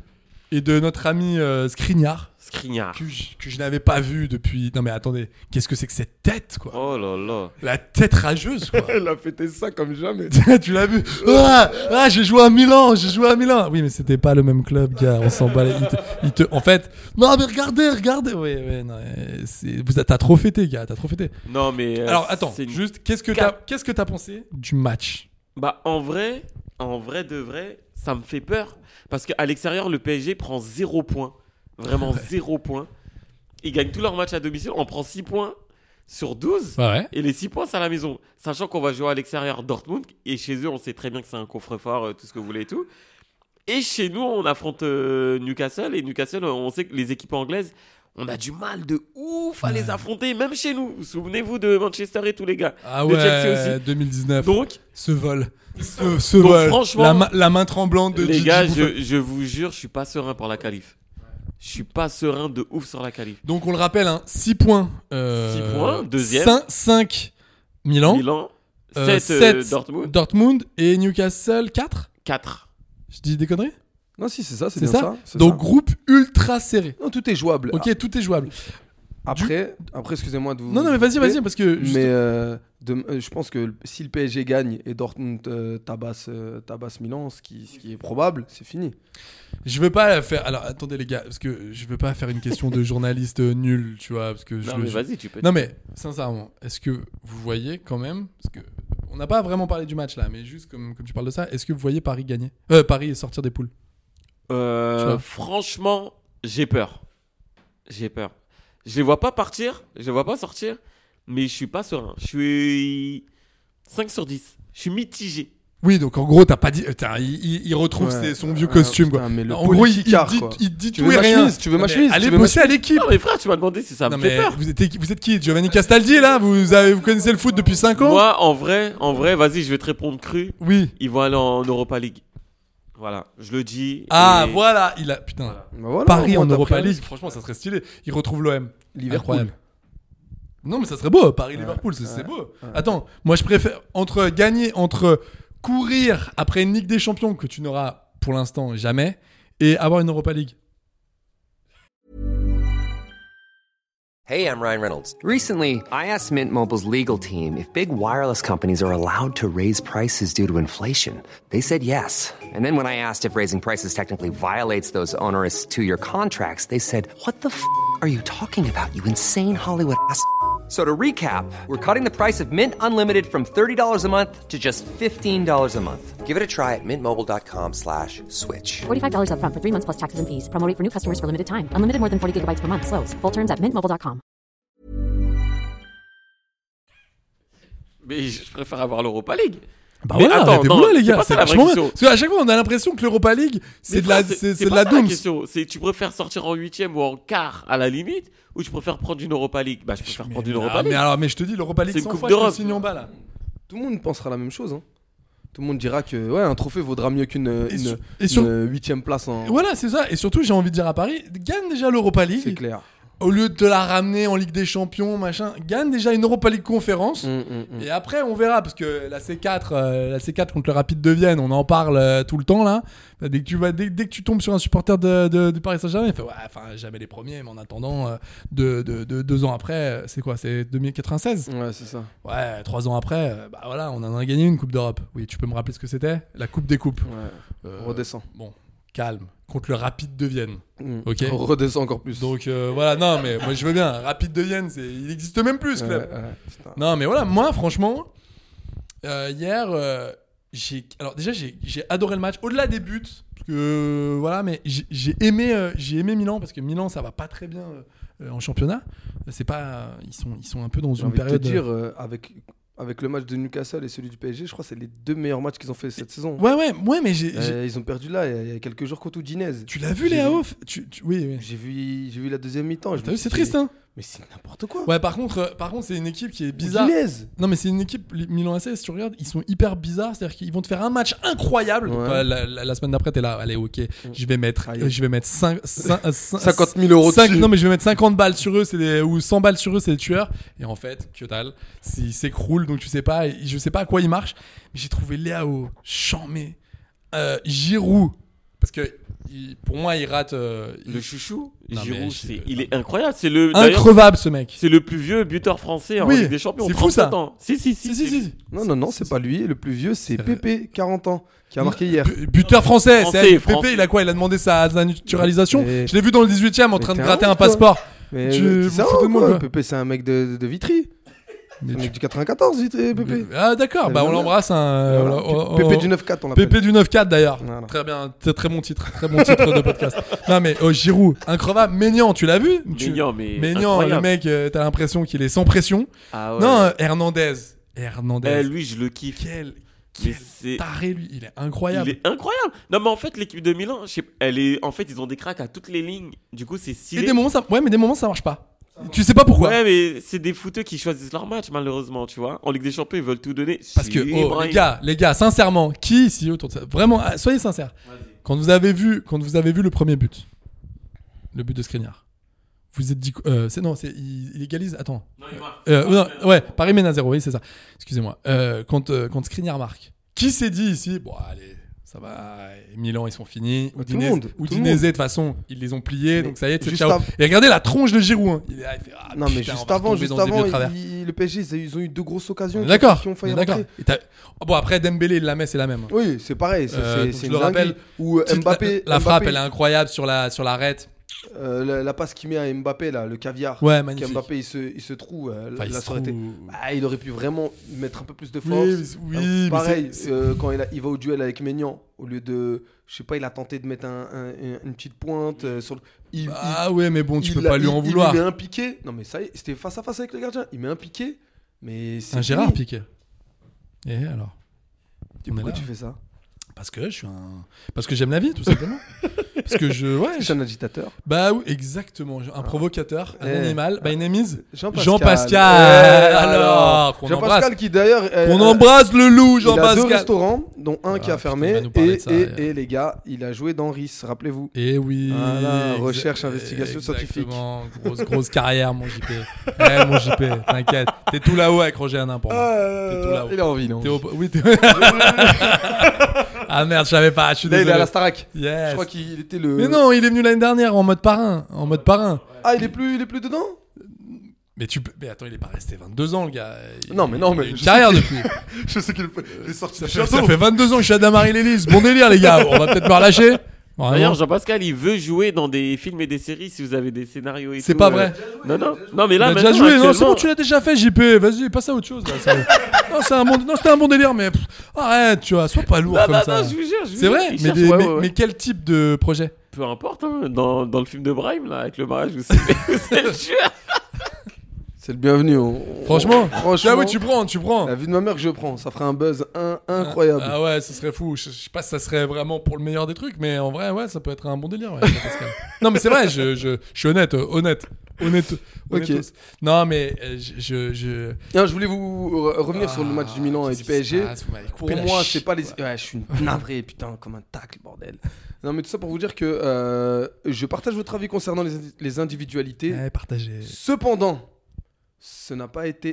et de notre ami Skriniar. Que je n'avais pas vu depuis. Non mais attendez, qu'est-ce que c'est que cette tête quoi? Oh là là. La tête rageuse quoi. Elle a fêté ça comme jamais. Tu l'as vu? J'ai joué à Milan. Oui mais c'était pas le même club gars, on s'en bat. En fait, non mais regardez. Ouais non, t'as trop fêté gars, t'as trop fêté. Non mais. Alors attends, juste qu'est-ce que t'as pensé du match? Bah en vrai de vrai, ça me fait peur parce qu'à l'extérieur le PSG prend 0 points. Vraiment 0 points. Ils gagnent tous leurs matchs à domicile. On prend 6 points sur 12. Ouais. Et les 6 points, c'est à la maison. Sachant qu'on va jouer à l'extérieur Dortmund. Et chez eux, on sait très bien que c'est un coffre-fort, tout ce que vous voulez et tout. Et chez nous, on affronte Newcastle. Et Newcastle, on sait que les équipes anglaises, on a du mal de ouf à les affronter. Même chez nous. Souvenez-vous de Manchester et tous les gars. Ah de ouais, Chelsea aussi. 2019. Donc, ce vol. Ce vol. Franchement, la main tremblante de les Gigi gars, Buffon. je vous jure, je suis pas serein pour la qualif. Je suis pas serein de ouf sur la qualif. Donc on le rappelle, 6 points. 6 points, deuxième. 5 Milan. 7 Dortmund et Newcastle 4. Je dis des conneries? Non, si, c'est ça, c'est C'est bien ça. ça. Donc groupe ultra serré. Non, tout est jouable. Ok, tout est jouable. Après, excusez-moi de vous. Non, mais vas-y, parce que. Mais je pense que si le PSG gagne et Dortmund tabasse Milan, ce qui est probable, c'est fini. Je veux pas faire. Alors attendez les gars, parce que je veux pas faire une question de journaliste nul, tu vois, parce que. Non mais vas-y, tu peux. Non mais sincèrement, est-ce que vous voyez quand même, parce que on n'a pas vraiment parlé du match là, mais juste comme tu parles de ça, est-ce que vous voyez Paris gagner, Paris sortir des poules? Franchement, j'ai peur. Je les vois pas partir, je les vois pas sortir, mais je suis pas serein. Je suis 5 sur 10. Je suis mitigé. Oui, donc en gros, t'as pas dit. Il retrouve son vieux costume, quoi. Mais en gros, il dit tout et rien. Tu veux ma chemise? Allez bosser à l'équipe. Non, mais frère, tu m'as demandé si ça me fait peur. Vous êtes qui? Giovanni Castaldi, là? Vous connaissez le foot depuis 5 ans? Moi, en vrai, vas-y, je vais te répondre cru. Oui. Ils vont aller en Europa League. Voilà, je le dis. Voilà, il a. Putain. Voilà, Paris en Europa League, franchement, ça serait stylé. Il retrouve l'OM. Liverpool. Non, mais ça serait beau. Paris-Liverpool, c'est beau. Attends, moi, je préfère entre courir après une Ligue des Champions que tu n'auras pour l'instant jamais et avoir une Europa League. Hey, I'm Ryan Reynolds. Recently, I asked Mint Mobile's legal team if big wireless companies are allowed to raise prices due to inflation. They said yes. And then when I asked if raising prices technically violates those onerous 2-year contracts, they said, "What the f*** are you talking about, you insane Hollywood ass?" So to recap, we're cutting the price of Mint Unlimited from $30 a month to just $15 a month. Give it a try at mintmobile.com/switch. $45 up front for 3 months plus taxes and fees. Promo rate for new customers for limited time. Unlimited more than 40 gigabytes per month. Slows full terms at mintmobile.com. Mais je préfère avoir l'Europa League. Bah mais voilà, arrêtez-vous là les gars, c'est vachement bien. Parce qu'à chaque fois on a l'impression que l'Europa League c'est de la douce. C'est tu préfères sortir en 8e ou en quart à la limite, ou tu préfères prendre une Europa League? Bah je préfère prendre une Europa League. Mais je te dis l'Europa League, c'est une sans coupe fois d'Europe. je signe en bas là. Tout le monde pensera la même chose. Hein. Tout le monde dira que un trophée vaudra mieux qu'une 8e place en. Voilà, c'est ça. Et surtout, j'ai envie de dire à Paris, gagne déjà l'Europa League. C'est clair. Au lieu de te la ramener en Ligue des Champions, machin, gagne déjà une Europa League conférence. Et après, on verra, parce que la C4 contre le Rapide de Vienne, on en parle tout le temps là. Dès que tu tombes sur un supporter de Paris Saint-Germain, il fait jamais les premiers, mais en attendant, 2 ans après, c'est quoi? C'est 2096? Ouais, c'est ça. Ouais, 3 ans après, voilà, on en a gagné une Coupe d'Europe. Oui, tu peux me rappeler ce que c'était? La Coupe des Coupes. Ouais, on redescend. Bon, calme. Contre le Rapide de Vienne. Ok. On redescend encore plus. Donc voilà, non mais moi je veux bien. Rapide de Vienne, il n'existe même plus ce club. Non mais voilà, moi franchement, hier, j'ai adoré le match. Au-delà des buts, parce que voilà, mais j'ai aimé Milan parce que Milan ça va pas très bien en championnat. C'est pas, ils sont un peu dans une période. Te dire avec le match de Newcastle et celui du PSG, je crois que c'est les 2 meilleurs matchs qu'ils ont fait cette saison. Ouais, mais ils ont perdu là il y a quelques jours contre Udinese. Tu l'as vu, Léa Off? Oui. J'ai vu la deuxième mi-temps. T'as vu, c'est triste, hein? Mais c'est n'importe quoi. Ouais, par contre, c'est une équipe qui est bizarre. Udinese. Non, mais c'est une équipe, Milan AC, si tu regardes, ils sont hyper bizarres. C'est-à-dire qu'ils vont te faire un match incroyable. Ouais. La semaine d'après, t'es là, allez, ok, je vais mettre 50 000 euros dessus. Non, mais je vais mettre 50 balles sur eux, ou 100 balles sur eux, c'est des tueurs. Et en fait, que dalle, ils s'écroulent, donc tu sais pas, je sais pas à quoi ils marchent. Mais j'ai trouvé Léao, Chamé, Giroud. parce que pour moi, il rate. Le chouchou, Non, Giroud, mais il est incroyable. C'est d'ailleurs, increvable ce mec. c'est le plus vieux buteur français en Oui, Ligue des Champions. c'est fou, ça. 37 ans. Si. Non, c'est pas lui. Le plus vieux, c'est Pépé, 40 ans, qui a marqué hier. Buteur français. Français. Pépé, il a quoi? Il a demandé sa naturalisation. Mais- Je l'ai vu dans le 18ème en train de t'es gratter un un ouf, toi. passeport. Mais Tu t'es vous ça, foutez de moi, quoi. quoi. Pépé, c'est un mec de Vitry. Mais Un tu- mec du 94, Vitry, Pépé. Ah d'accord, bah on l'embrasse. Voilà. Pépé du 9-4, on l'appelle. Pépé du 9-4 d'ailleurs. Voilà. Très bien, c'est très bon titre de podcast. Non mais Giroud, incroyable. Maignan, tu l'as vu? Maignan, mais Maignan, incroyable. le mec, t'as l'impression qu'il est sans pression. Ah ouais. Non, Hernandez. Lui, je le kiffe. Quel Mais c'est- taré lui, il est incroyable. Il est incroyable. Non, mais en fait, l'équipe de Milan, en fait, ils ont des cracks à toutes les lignes. Du coup, c'est Et stylé. des moments mais des moments ça marche pas. Tu sais pas pourquoi. Ouais, mais c'est des footeux qui choisissent leur match, malheureusement, tu vois. En Ligue des Champions, ils veulent tout donner. Parce que les gars, sincèrement, qui ici autour de ça, vraiment, soyez sincères. Quand vous avez vu le premier but, le but de Skriniar, vous êtes dit il égalise. Attends. Non, il marque. Ouais, Paris mène à 0, oui, c'est ça. Excusez-moi. Quand Skriniar marque, qui s'est dit ici, bon allez, ça va, Milan ils sont finis. Tout le monde. Udinese de toute façon, ils les ont pliés, donc ça y est, c'est juste ciao. av- Et regardez la tronche de Giroud. Hein. Il fait, Non, mais putain, on juste va avant, retomber dans des vieux travers. le PSG, ils ont eu 2 grosses occasions D'accord. qui ont failli D'accord. rentrer. Et bon après Dembélé il la met, c'est la même. Oui, c'est pareil. Donc, C'est je une le rappelle, dinguerie. Ou Mbappé. la frappe Mbappé, elle est incroyable sur l'arrête. la passe qu'il met à Mbappé, là, le caviar. Ouais, magnifique. Mbappé, il se trouve. Enfin, il là, se ça aurait été- trouve. Ah, il aurait pu vraiment mettre un peu plus de force. Oui, mais Pareil, c'est- quand il va au duel avec Maignan, au lieu de. Je sais pas, il a tenté de mettre une petite pointe sur le. Ah ouais, mais bon, tu peux il a- pas lui en il vouloir. met un piqué. Non, mais ça y est, c'était face à face avec le gardien. Il met un piqué. Mais c'est Un Gérard fini. Piqué. Et alors On est Pourquoi là. tu fais ça? Parce que j'aime la vie, tout simplement. Parce que Je suis un agitateur. Bah oui, exactement. Un provocateur, un animal. My name is Jean-Pascal. Jean-Pascal. Alors, qu'on embrasse. Jean-Pascal qui d'ailleurs. On embrasse le loup, Il a 2 Jean-Pascal. restaurants, dont un qui a putain, il fermé. va nous parler de ça, Et les gars, il a joué dans RIS, rappelez-vous. Et oui. Voilà, recherche, investigation scientifique. Exactement. Grosse carrière, mon JP. Mon JP, t'inquiète. T'es tout là-haut avec Roger Hanin pour moi. T'es tout là-haut. Il a envie, non? Oui, Ah merde, je savais pas. Je suis Là, il est désolé. à la Starac. Yes. Je crois qu'il était le. Mais non, il est venu l'année dernière en mode parrain. Ah, il est plus dedans? Mais attends, il est pas resté 22 ans, le gars. Non, mais il a une je carrière sais depuis. Je sais qu'il est sorti du Ça château. fait 22 ans que je suis à Damary-Lélis. Bon délire, les gars. On va peut-être me relâcher. Vraiment. D'ailleurs, Jean-Pascal, il veut jouer dans des films et des séries si vous avez des scénarios et tout. C'est pas vrai. Non, mais Il là, a déjà maintenant, joué. Non, c'est actuellement- bon, tu l'as déjà fait, JP. Vas-y, passe à autre chose. Là. Non, c'était un bon délire, mais arrête, tu vois, sois pas lourd comme ça. Non, je vous jure. C'est vrai, Il mais, cherche, ouais. mais quel type de projet? Peu importe, hein, dans le film de Brahim, là, avec le mariage, vous savez le tueur. C'est le bienvenu. Franchement, Franchement. ah oui, tu prends. La vie de ma mère que je prends, ça ferait un buzz incroyable. Ah ouais, ce serait fou. Je sais pas si ça serait vraiment pour le meilleur des trucs, mais en vrai, ouais, ça peut être un bon délire. Ouais, Pascal. Non, mais c'est vrai, je suis honnête. Ok. Non, mais Non, je voulais vous revenir sur le match du Milan et du PSG. Pour moi, c'est pas les. Ouais, je suis navré, putain, comme un tacle, bordel. Non, mais tout ça pour vous dire que je partage votre avis concernant les individualités. partagez. Cependant, ça n'a pas été.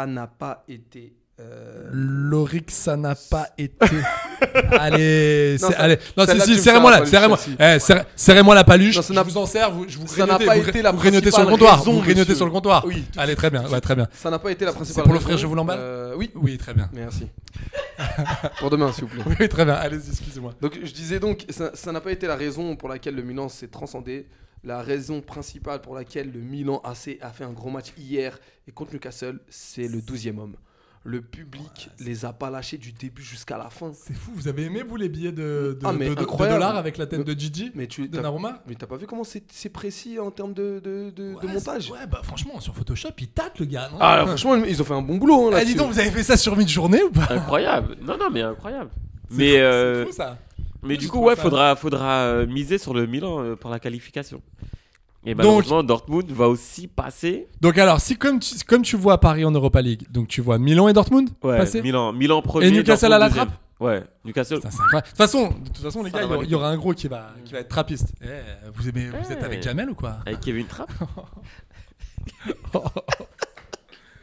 Lorix, ça n'a pas été. Allez, Non, ça- allez. Non, celle-là, tu me serrez-moi fais là, la serrez-moi. paluche, Serrez-moi la paluche. Non, ça Je n'a- vous en sers, je vous ça n'a grignotez, pas vous été la grignotez sur le principale comptoir. raison, Vous grignotez monsieur. sur le comptoir. Oui, tout Allez, très bien, ouais, très bien. Ça n'a pas été la principale. pour l'offrir, raison. je vous l'emballe Oui. Oui, très bien. Merci. Pour demain, s'il vous plaît. Oui, très bien. Allez-y, excusez-moi. Donc je disais donc, ça n'a pas été la raison pour laquelle le Milan s'est transcendé. La raison principale pour laquelle le Milan a fait un gros match hier et contre Newcastle, c'est le 12e homme. Le public les a pas lâchés du début jusqu'à la fin. C'est fou, vous avez aimé vous les billets de incroyable. dollars avec la tête de Gigi Mais de Naruma? Mais t'as pas vu comment c'est précis en termes de montage? Ouais, bah franchement, sur Photoshop, il tâte le gars, non? Ah, franchement, ils ont fait un bon boulot. Hein, Ah, là-dessus. dis donc, vous avez fait ça sur mid-journée ou pas? Incroyable. Non, mais incroyable. C'est fou ça. Mais Moi, du je coup, trouve ouais, ça- faudra miser sur le Milan pour la qualification. Et malheureusement, Dortmund va aussi passer. Donc alors, si comme tu vois Paris en Europa League, donc tu vois Milan et Dortmund Ouais, passer. Milan premier. Et Newcastle Dortmund à la deuxième. trappe. Ouais, Newcastle. Putain, c'est incroyable. De toute façon, les Ça gars, va il y aura un gros qui va être trappiste. Vous êtes avec Jamel ou quoi? Avec Kevin Trapp. Il y a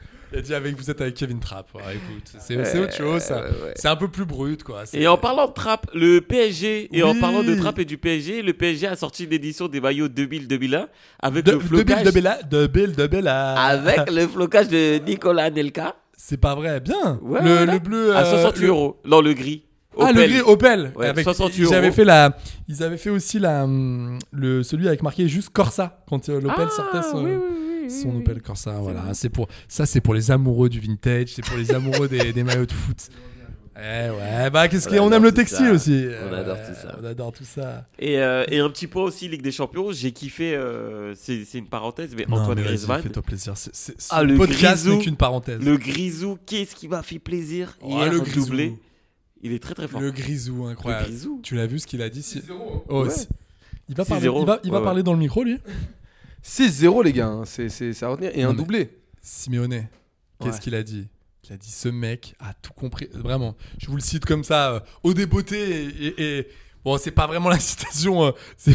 dit vous êtes avec Kevin Trapp. Ouais, écoute, c'est autre chose. Ça. Ouais. C'est un peu plus brut, quoi. Et en parlant de Trapp, le PSG, et en Oui. parlant de Trapp et du PSG, le PSG a sorti l'édition des maillots 2000-2001 avec le flocage. De Bella. Avec le flocage de Nicolas Anelka. C'est pas vrai, bien. Ouais, le voilà. bleu. À 68 euros. Non, le gris. Ah, le gris Opel. Ouais, avec, 68 ils avaient euros. ils avaient fait aussi celui avec marqué juste Corsa quand l'Opel sortait son Opel Corsa. Voilà, c'est pour les amoureux du vintage, c'est pour les amoureux des maillots de foot. Qu'est-ce qu'on aime le textile aussi. On adore tout ça. On adore tout ça. Et un petit point aussi Ligue des Champions, j'ai kiffé. C'est une parenthèse, mais Antoine Griezmann. Fais-toi plaisir. Le podcast Grisou, n'est qu'une parencèse. Le Grisou, qu'est-ce qui m'a fait plaisir hier, le le Grisou. doublé. Il est très très fort. Le Grisou, incroyable. Le Grisou. Tu l'as vu ce qu'il a dit 6-0. Ouais. Il va parler, il va parler dans le micro, lui. 6-0, les gars. C'est à retenir. Et un doublé. Simeone, qu'est-ce qu'il a dit? Il a dit ce mec a tout compris. Vraiment, je vous le cite comme ça, au débeauté et bon, c'est pas vraiment la citation,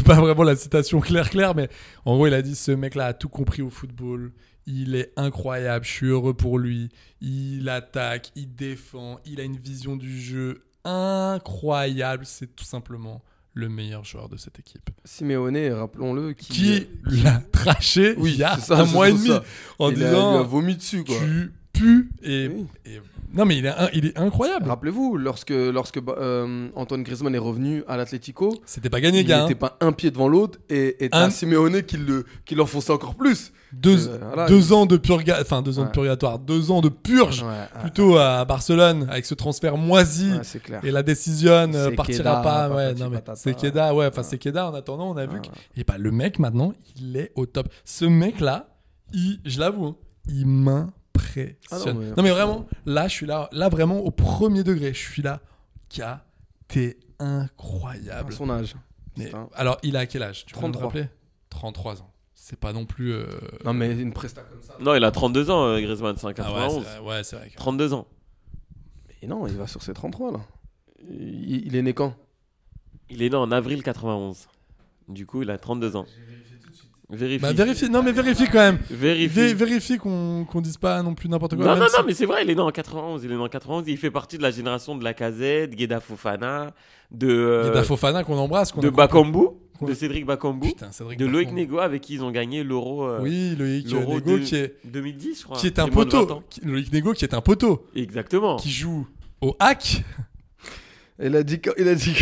claire, mais en gros, il a dit ce mec-là a tout compris au football. Il est incroyable, je suis heureux pour lui. Il attaque, il défend, il a une vision du jeu incroyable. C'est tout simplement le meilleur joueur de cette équipe. Simeone, rappelons-le, qui l'a traché il y a un mois et demi en disant il a vomi dessus, quoi. Tu pues et non mais il est incroyable. Rappelez-vous, lorsque Antoine Griezmann est revenu à l'Atlético, c'était pas gagné, il gars. Il n'était pas un pied devant l'autre et t'as Simeone qui l'enfonçait encore plus. Deux ans de purgatoire, 2 ans de purge plutôt à Barcelone avec ce transfert moisi et la décision partira pas. C'est Keda, c'est Keda. En attendant, on a vu que le mec maintenant, il est au top. Ce mec là, je l'avoue, il m'impressionne. Non mais vraiment, là je suis là vraiment au premier degré. Je suis là, t'es incroyable. À son âge. Alors il a quel âge? 33. 33 ans. C'est pas non plus. Non, mais une presta comme ça. Non, il a 32 ans, Griezmann, c'est un 91. C'est vrai. 32 ans. Mais non, il va sur ses 33 là. Il est né quand? Il est né en avril 91. Du coup, il a 32 ans. Vérifie. Vérifie. Non, mais vérifie quand même. Vérifie qu'on dise pas non plus n'importe quoi. Non, mais c'est vrai, il est né en 91. Il fait partie de la génération de Lacazette, Gueda Fofana, Gueda Fofana qu'on embrasse. De Bakambu. De Cédric Bakambu, de Loïc Nego avec qui ils ont gagné l'Euro. Oui, Loïc Nego qui est 2010, je crois. Qui est un poteau. Loïc Nego qui est un poteau. Exactement. Qui joue au hack. Il a dit quand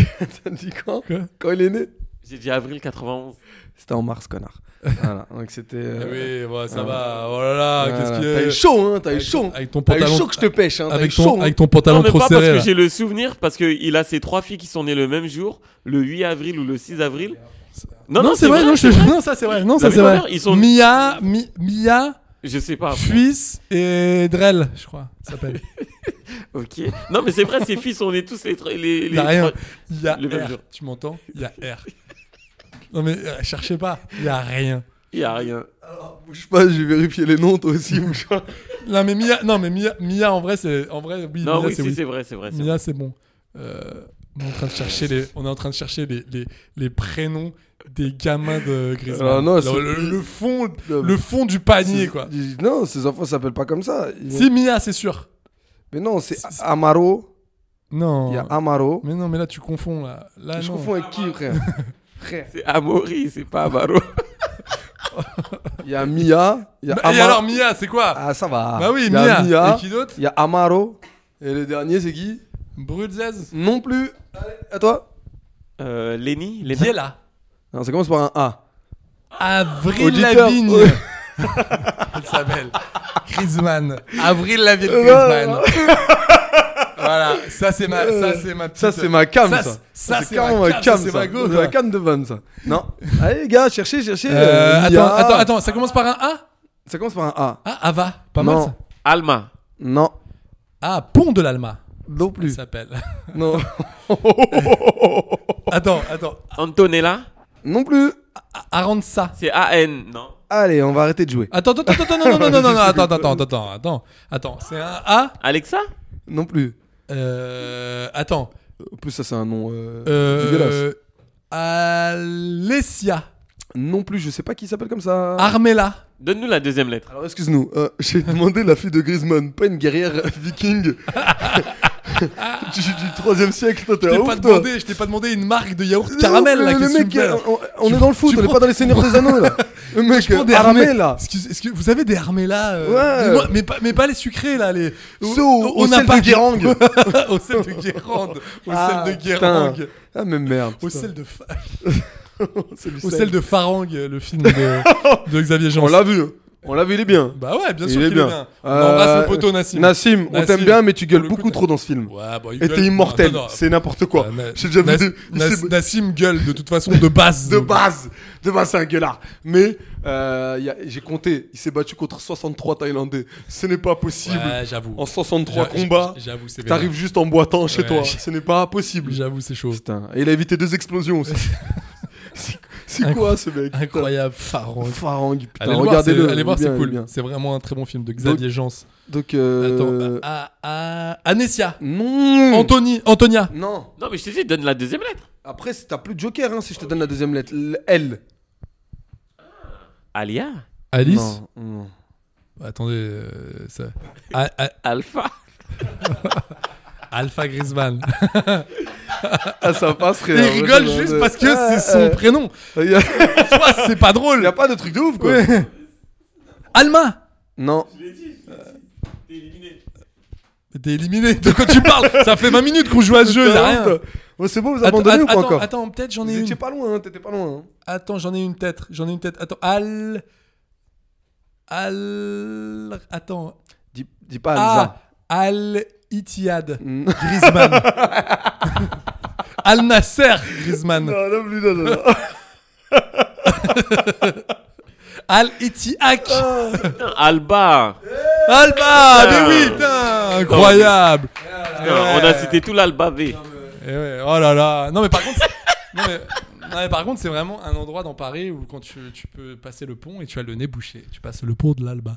il est né? J'ai dit avril 91. C'était en mars, connard. Voilà, donc c'était. Oui, bon, ça va. Oh là là, qu'est-ce qu'il y a? T'as eu chaud, hein, t'as eu chaud. Avec ton pantalon. T'as eu chaud que je te pêche, hein. Avec ton pantalon trop serré. Parce que j'ai le souvenir, parce qu'il a ses 3 filles qui sont nées le même jour, le 8 avril ou le 6 avril. Non, c'est vrai. Non, ça c'est vrai. Non, ça c'est vrai. Ils sont Mia. Je sais pas. Fuis et Drell, je crois, ça s'appelle. Ok. Non, mais c'est vrai, ces filles sont nées tous les. Il y a rien. Il y a R. Tu m'entends? Il y a R. Non mais cherchez pas, il y a rien. Il y a rien. Alors, bouge pas, je vais vérifier les noms toi aussi, bouge pas. Non mais Mia oui. Non, Mia, c'est vrai. Mia c'est bon. On est en train de chercher les prénoms des gamins de Griezmann. Non, le fond du panier quoi. Non, ces enfants s'appellent pas comme ça. Si Mia, c'est sûr. Mais non, c'est Amaro. Non. Il y a Amaro. Mais non, mais là tu confonds là. Je confonds avec qui, frère? C'est Amaury, c'est pas Amaro. Il y a Mia. Et alors Mia, c'est quoi? Ah, ça va. Bah oui, Mia. Et qui d'autre? Il y a Amaro. Et le dernier, c'est qui? Brudzez. Non plus. Allez, à toi. Lenny. Biella. Non, ça commence par un A. Avril Lavigne. Elle s'appelle Griezmann. Avril Lavigne Griezmann. Voilà, ça c'est ma petite... Ça c'est ma cam, ça. Ça c'est ma cam, c'est ma go. C'est ma cam de vanne, ça. Non. Allez les gars, cherchez. Attends, ça commence par un A? Ça commence par un A. Ah, Ava, pas mal ça. Alma. Non. Ah, Pont de l'Alma. Non plus. Ça s'appelle. Non. Attends. Antonella. Non plus. Aranza. C'est A-N, non. Allez, on va arrêter de jouer. Attends, non, attends, c'est un A? Alexa? Non plus. Attends. En plus, ça c'est un nom dégueulasse. Alessia. Non plus, je sais pas qui s'appelle comme ça. Armella. Donne-nous la deuxième lettre. Alors, excuse-nous, j'ai demandé la fille de Griezmann, pas une guerrière viking du 3e siècle. Toi, Je t'ai pas demandé une marque de yaourt caramel, là. Le mec, on est dans le foot, on est pas dans les Seigneurs des Anneaux, là. Le mec, armé, là. Est-ce que vous avez des armés, là Ouais. mais pas les sucrés, là. Les... Au sel de Guérande. Au sel de Guérande. Au sel de Guérande. Ah, mais merde. Au sel de Farang, le film de Xavier Jean. On l'a vu, il est bien. Bah ouais, bien sûr qu'il est bien. On embrasse le poteau Nassim. Nassim, on t'aime bien, mais tu gueules beaucoup trop dans ce film. Ouais, bah, et t'es immortel, c'est n'importe quoi. J'ai déjà vu. Nassim gueule de toute façon de base. De base, c'est un gueulard. Mais j'ai compté, il s'est battu contre 63 Thaïlandais. Ce n'est pas possible. Ouais, j'avoue. En 63 combats, j'avoue, c'est t'arrives juste en boitant chez toi. Ce n'est pas possible. J'avoue, c'est chaud. Putain. Et il a évité 2 explosions aussi. C'est quoi ce mec? Incroyable, Farang. Putain, regardez-le. Allez voir, c'est c'est cool. bien. C'est vraiment un très bon film de Xavier Jean. Donc, Anessia. Non. Antonia. Non, mais je t'ai dit, donne la deuxième lettre. Après, t'as plus de joker si je te donne la deuxième lettre. L. Alia. Alice. Non. Attendez, ça. Alpha. Alpha Griezmann. Ça passerait. Il rigole juste parce que c'est son prénom. Soit c'est pas drôle. Y a pas de truc de ouf, quoi. Ouais. Alma. Non. Je l'ai dit. T'es éliminé. T'es éliminé. De quoi tu parles? Ça fait 20 minutes qu'on joue à ce jeu, y'a rien. Ouais, c'est bon, vous abandonnez ou pas encore? Attends, peut-être j'en ai une. T'étais pas loin, t'étais pas loin. Attends, j'en ai une tête. Attends, attends. Dis pas Alza. Al-Ittihad Griezmann. Al-Nasser Griezmann. Non. Al-Ittihad. Alba. Mais oui, putain, incroyable. Putain, on a cité tout l'Alba V. Oh là là. Non mais par contre, c'est vraiment un endroit dans Paris où quand tu peux passer le pont et tu as le nez bouché. Tu passes le pont de l'Alba.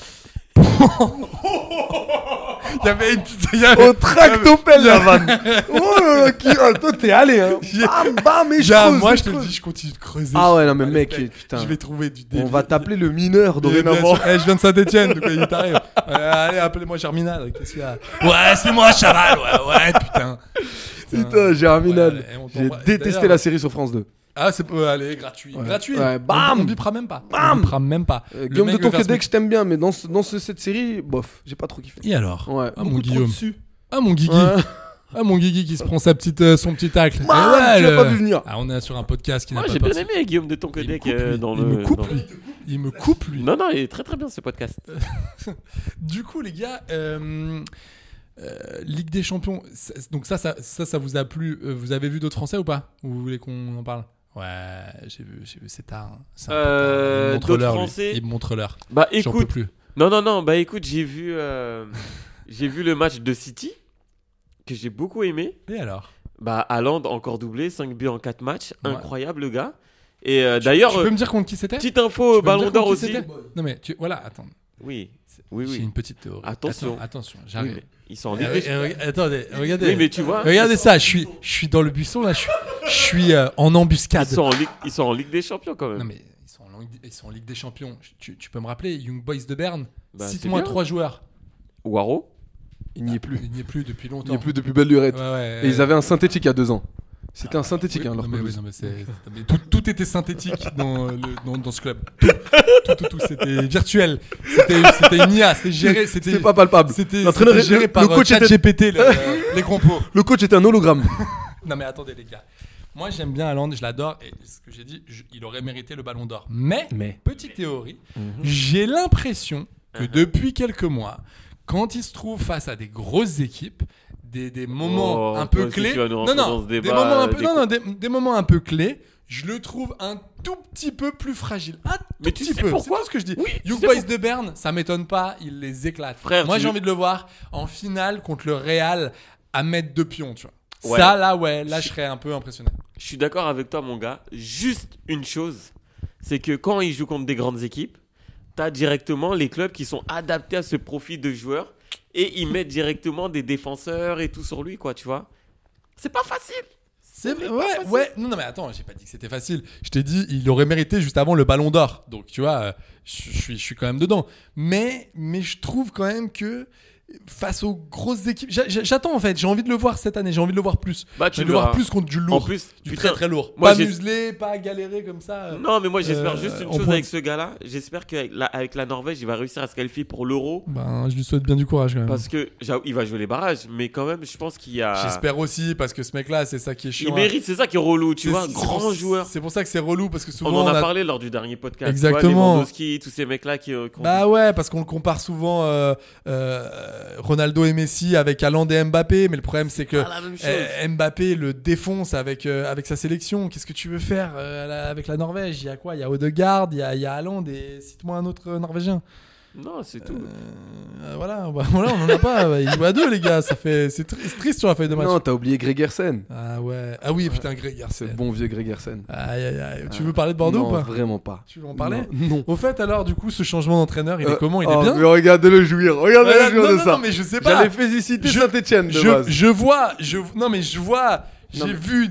Il y avait une au tractopelle la vanne. Toi t'es allé hein. Bam et moi je te le dis, je continue de creuser. Ah ouais non mais mec putain. Je vais trouver du début. On va t'appeler le mineur dorénavant. Je viens de Saint-Etienne, de quoi il t'arrive. Allez, appelez-moi Germinal. Qu'est-ce qu'il y a? Ouais, c'est moi Chaval. Ouais, putain. Putain, Germinal. J'ai détesté la série sur France 2. Ah, c'est allez, gratuit. Gratuit. Ouais, bam. On bipera même pas. Guillaume de Tonquédec, je t'aime bien, mais dans cette série, bof, j'ai pas trop kiffé. Et alors? Ouais, mon Guillaume. Mon Guigui. Ouais. Mon Guigui qui se prend son petit tacle. Tu l'as pas vu venir. On est sur un podcast qui n'a pas j'ai bien aimé Guillaume de Tonquédec dans le. Il me coupe lui. Non, il est très très bien ce podcast. Du coup, les gars. Ligue des Champions, donc ça vous a plu? Vous avez vu d'autres Français ou pas? Ou vous voulez qu'on en parle? Ouais, j'ai vu, c'est tard. Hein. D'autres Français. Il me montre l'heure. Bah j'en peux plus. Non. Bah écoute, j'ai vu le match de City que j'ai beaucoup aimé. Et alors? Bah Haaland encore doublé, 5 buts en 4 matchs, incroyable le gars. Et d'ailleurs, tu peux me dire contre qui c'était? Petite info, Ballon d'Or aussi. Non mais voilà, attends. Oui. J'ai une petite théorie. Attention, j'arrive. Oui, ils sont en Ligue des Champions. Attendez, regardez. Oui, mais tu vois. Regardez ça, je suis dans le buisson là, je suis en embuscade. Ils sont en Ligue des Champions quand même. Non mais ils sont en Ligue des Champions. Tu peux me rappeler Young Boys de Berne? Cite-moi bien. 3 joueurs. Waro. Il n'y est plus depuis longtemps. Il n'y est plus depuis belle lurette. Ouais, et ils avaient un synthétique il y a 2 ans. C'était un synthétique, leur mais tout était synthétique dans ce club. Tout, c'était virtuel. C'était une IA, c'était géré. C'était pas palpable. C'était géré par ChatGPT, les compos. Le coach était un hologramme. Non mais attendez les gars. Moi j'aime bien Haaland, je l'adore. Et ce que j'ai dit, il aurait mérité le Ballon d'Or. Mais petite théorie, j'ai l'impression que depuis quelques mois, quand il se trouve face à des grosses équipes, des moments un peu clés. Des moments un peu clés, je le trouve un tout petit peu plus fragile. Mais tu sais pourquoi? C'est tout ce que je dis. Oui, Young Boys de Berne, ça m'étonne pas, il les éclate. Frère, moi j'ai envie de le voir en finale contre le Real à mettre 2 pions, tu vois. Ouais. Ça là je serais un peu impressionné. Je suis d'accord avec toi mon gars. Juste une chose, c'est que quand il joue contre des grandes équipes, t'as directement les clubs qui sont adaptés à ce profil de joueurs. Et ils mettent directement des défenseurs et tout sur lui, quoi, tu vois. C'est pas facile. Ouais. Non, mais attends, j'ai pas dit que c'était facile. Je t'ai dit, il aurait mérité juste avant le Ballon d'Or. Donc, tu vois, je suis quand même dedans. Mais je trouve quand même que face aux grosses équipes, j'attends en fait. J'ai envie de le voir cette année. J'ai envie de le voir plus. Tu le voir plus contre du lourd. En plus, du très très lourd. Moi, Pas muselé, pas galéré comme ça. Non, mais moi j'espère juste une chose avec ce gars-là. J'espère qu'avec la Norvège, il va réussir à se qualifier pour l'Euro. Je lui souhaite bien du courage quand même. Parce que il va jouer les barrages, mais quand même, je pense qu'il y a. J'espère aussi parce que ce mec-là, c'est ça qui est chiant. Il mérite, c'est ça qui est relou, tu vois, grand joueur. C'est pour ça que c'est relou parce que souvent on en a parlé lors du dernier podcast. Exactement. Tu vois, Lewandowski, tous ces mecs-là qui. Ouais, parce qu'on le compare souvent Ronaldo et Messi avec Haaland et Mbappé, mais le problème c'est que Mbappé le défonce avec sa sélection. Qu'est-ce que tu veux faire avec la Norvège? Il y a quoi? Il y a Odegaard, il y a Haaland et cite-moi un autre Norvégien. Non, c'est tout. Voilà, on en a pas. Il joue à 2 les gars, c'est triste sur la feuille de match. Non, t'as oublié Gregersen. Ah ouais. Ah oui, putain, Gregersen. C'est bon vieux Gregersen. Aïe. Tu veux parler de Bordeaux ou pas? Non, vraiment pas. Tu veux en parler? Non. Au fait, alors, du coup, ce changement d'entraîneur, il est comment? Il est bien? Mais regardez-le jouir. Regardez-le jouir de ça. Non, mais je sais pas. J'allais féliciter Saint-Etienne de base. J'ai vu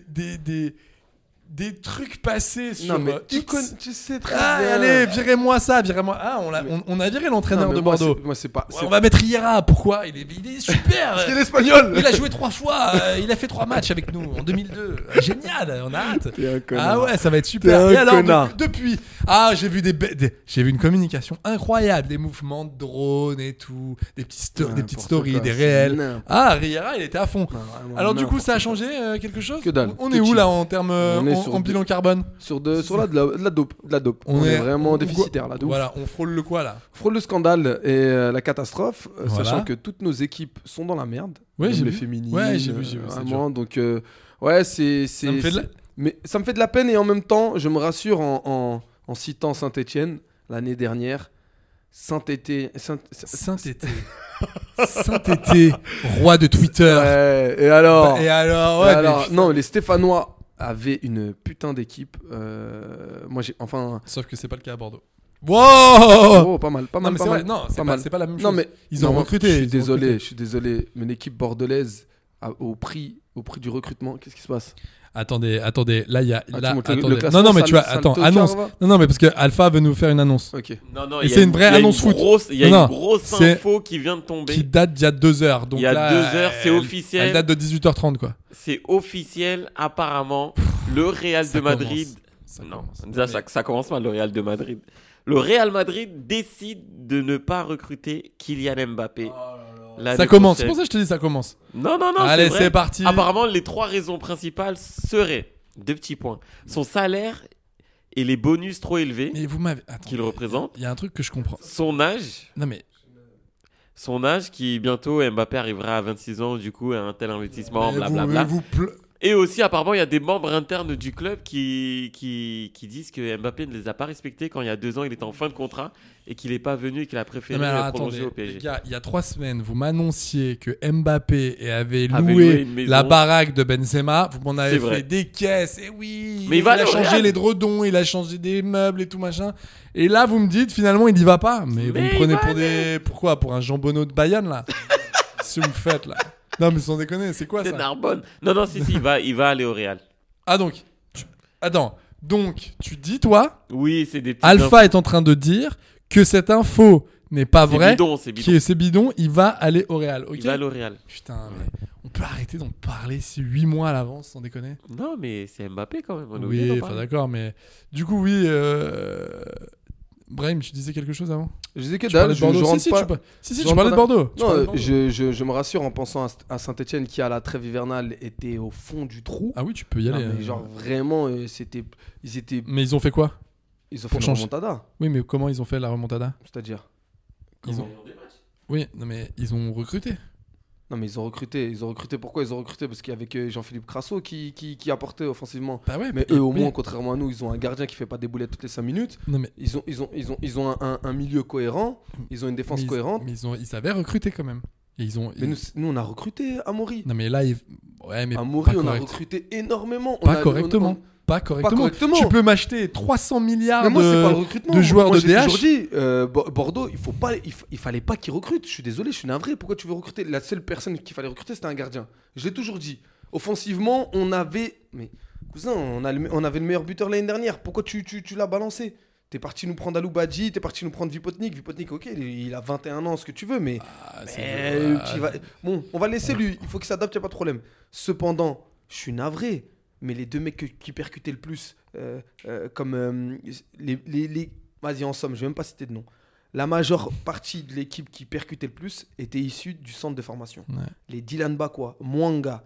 des trucs passés sur. Non, mais tu sais très bien. Allez, virez-moi ça. On a viré l'entraîneur de Bordeaux. Moi, c'est pas. On va mettre Riera. Pourquoi? Il est super. Parce qu'il est espagnol. Il a joué 3 fois. Il a fait 3 matchs avec nous en 2002. Génial. On a hâte. T'es un connard. Ah ouais, ça va être super. Et alors, depuis. J'ai vu j'ai vu une communication incroyable, des mouvements de drone et tout, des petites stories, des réels. Riera, il était à fond. Alors du coup, ça a changé quelque chose? Que dalle. On est où là en termes en bilan carbone? Sur de la dope. On est vraiment déficitaire là. Voilà, on frôle le quoi là? On frôle le scandale et la catastrophe, sachant que toutes nos équipes sont dans la merde. Ouais, j'ai les vu. féminines. Ouais, j'ai vu. Vraiment, donc c'est. Mais ça me fait de la peine et en même temps, je me rassure en citant Saint-Etienne l'année dernière. Saint-Étienne, roi de Twitter. Ouais, et alors, non, les Stéphanois avaient une putain d'équipe. Sauf que c'est pas le cas à Bordeaux. Wow! Pas mal. Non, mais c'est vrai, non, c'est pas la même chose. Mais ils ont recruté. Je suis désolé, mais l'équipe bordelaise au prix du recrutement, qu'est-ce qui se passe? Attendez, là il y a non mais tu vois, annonce. Non mais parce que Alpha veut nous faire une annonce. OK. Non, et c'est une vraie annonce foot. Il y a une grosse info qui vient de tomber. Qui date d'il y a 2 heures. Donc il y a 2 heures, c'est officiel. Elle date de 18h30 quoi. C'est officiel apparemment. Le Real de Madrid. Ça commence mal, le Real de Madrid. Le Real Madrid décide de ne pas recruter Kylian Mbappé. Ça commence, c'est pour ça que je te dis ça commence. Non. Allez, c'est parti. Apparemment, les 3 raisons principales seraient 2 petits points. Son salaire et les bonus trop élevés qu'il représente. Il y a un truc que je comprends. Son âge. Son âge qui bientôt Mbappé arrivera à 26 ans, du coup, à un tel investissement, blablabla. Et aussi, apparemment, il y a des membres internes du club qui disent que Mbappé ne les a pas respectés quand il y a 2 ans, il était en fin de contrat et qu'il n'est pas venu et qu'il a préféré prolonger au PSG. Les gars, il y a 3 semaines, vous m'annonciez que Mbappé avait loué la baraque de Benzema. Vous m'en avez fait des caisses. Et oui, mais il a changé les dredons, il a changé des meubles et tout machin. Et là, vous me dites finalement, il n'y va pas. Mais vous me prenez pourquoi? Pour un jambonneau de Bayonne là? Si vous me faites là. Non mais sans déconner, c'est quoi ça? C'est Narbonne. Non, si, il va aller au Real. Ah donc, donc tu dis toi? Oui, c'est des petits Alpha est en train de dire que cette info n'est pas vraie. C'est bidon, il va aller au Real. Okay, il va aller au Real. Putain, mais on peut arrêter d'en parler 8 mois à l'avance, sans déconner? Non, mais c'est Mbappé quand même. Oui, enfin d'accord, mais du coup oui. Brahim, tu disais quelque chose avant? Je disais que dalle, je rentre pas. Si, tu parlais de Bordeaux. Non, je me rassure en pensant à Saint-Etienne qui, à la trêve hivernale, était au fond du trou. Ah oui, tu peux y aller. Mais genre, vraiment, ils étaient. Mais ils ont fait quoi? Ils ont fait la remontada. Oui, mais comment ils ont fait la remontada? C'est-à-dire Oui, non, mais ils ont recruté. Non, mais ils ont recruté. Pourquoi ils ont recruté? Parce qu'il y avait Jean-Philippe Crasso qui apportait offensivement. Bah ouais, mais eux, au moins, contrairement à nous, ils ont un gardien qui fait pas des boulettes toutes les 5 minutes. Non, mais ils ont un milieu cohérent. Ils ont une défense cohérente. Mais ils savaient recruter quand même. Mais nous, on a recruté Amaury. Non, mais là, Amaury, on a recruté énormément. Pas correctement. Tu peux m'acheter 300 milliards de joueurs de DH. J'ai toujours dit, Bordeaux, il fallait pas qu'ils recrutent. Je suis désolé, je suis navré. Pourquoi tu veux recruter? La seule personne qu'il fallait recruter, c'était un gardien. Je l'ai toujours dit. Offensivement, on avait... Mais cousin, on avait le meilleur buteur l'année dernière. Pourquoi tu l'as balancé? T'es parti nous prendre Aloubadji, t'es parti nous prendre Vipotnik. Vipotnik, ok, il a 21 ans, ce que tu veux, mais... Bon, on va laisser lui. Il faut qu'il s'adapte, il n'y a pas de problème. Cependant, je suis navré. Mais les deux mecs qui percutaient le plus, comme les... Vas-y, en somme, je ne vais même pas citer de nom. La majeure partie de l'équipe qui percutait le plus était issue du centre de formation. Ouais. Les Dylan Bakwa, Mwanga,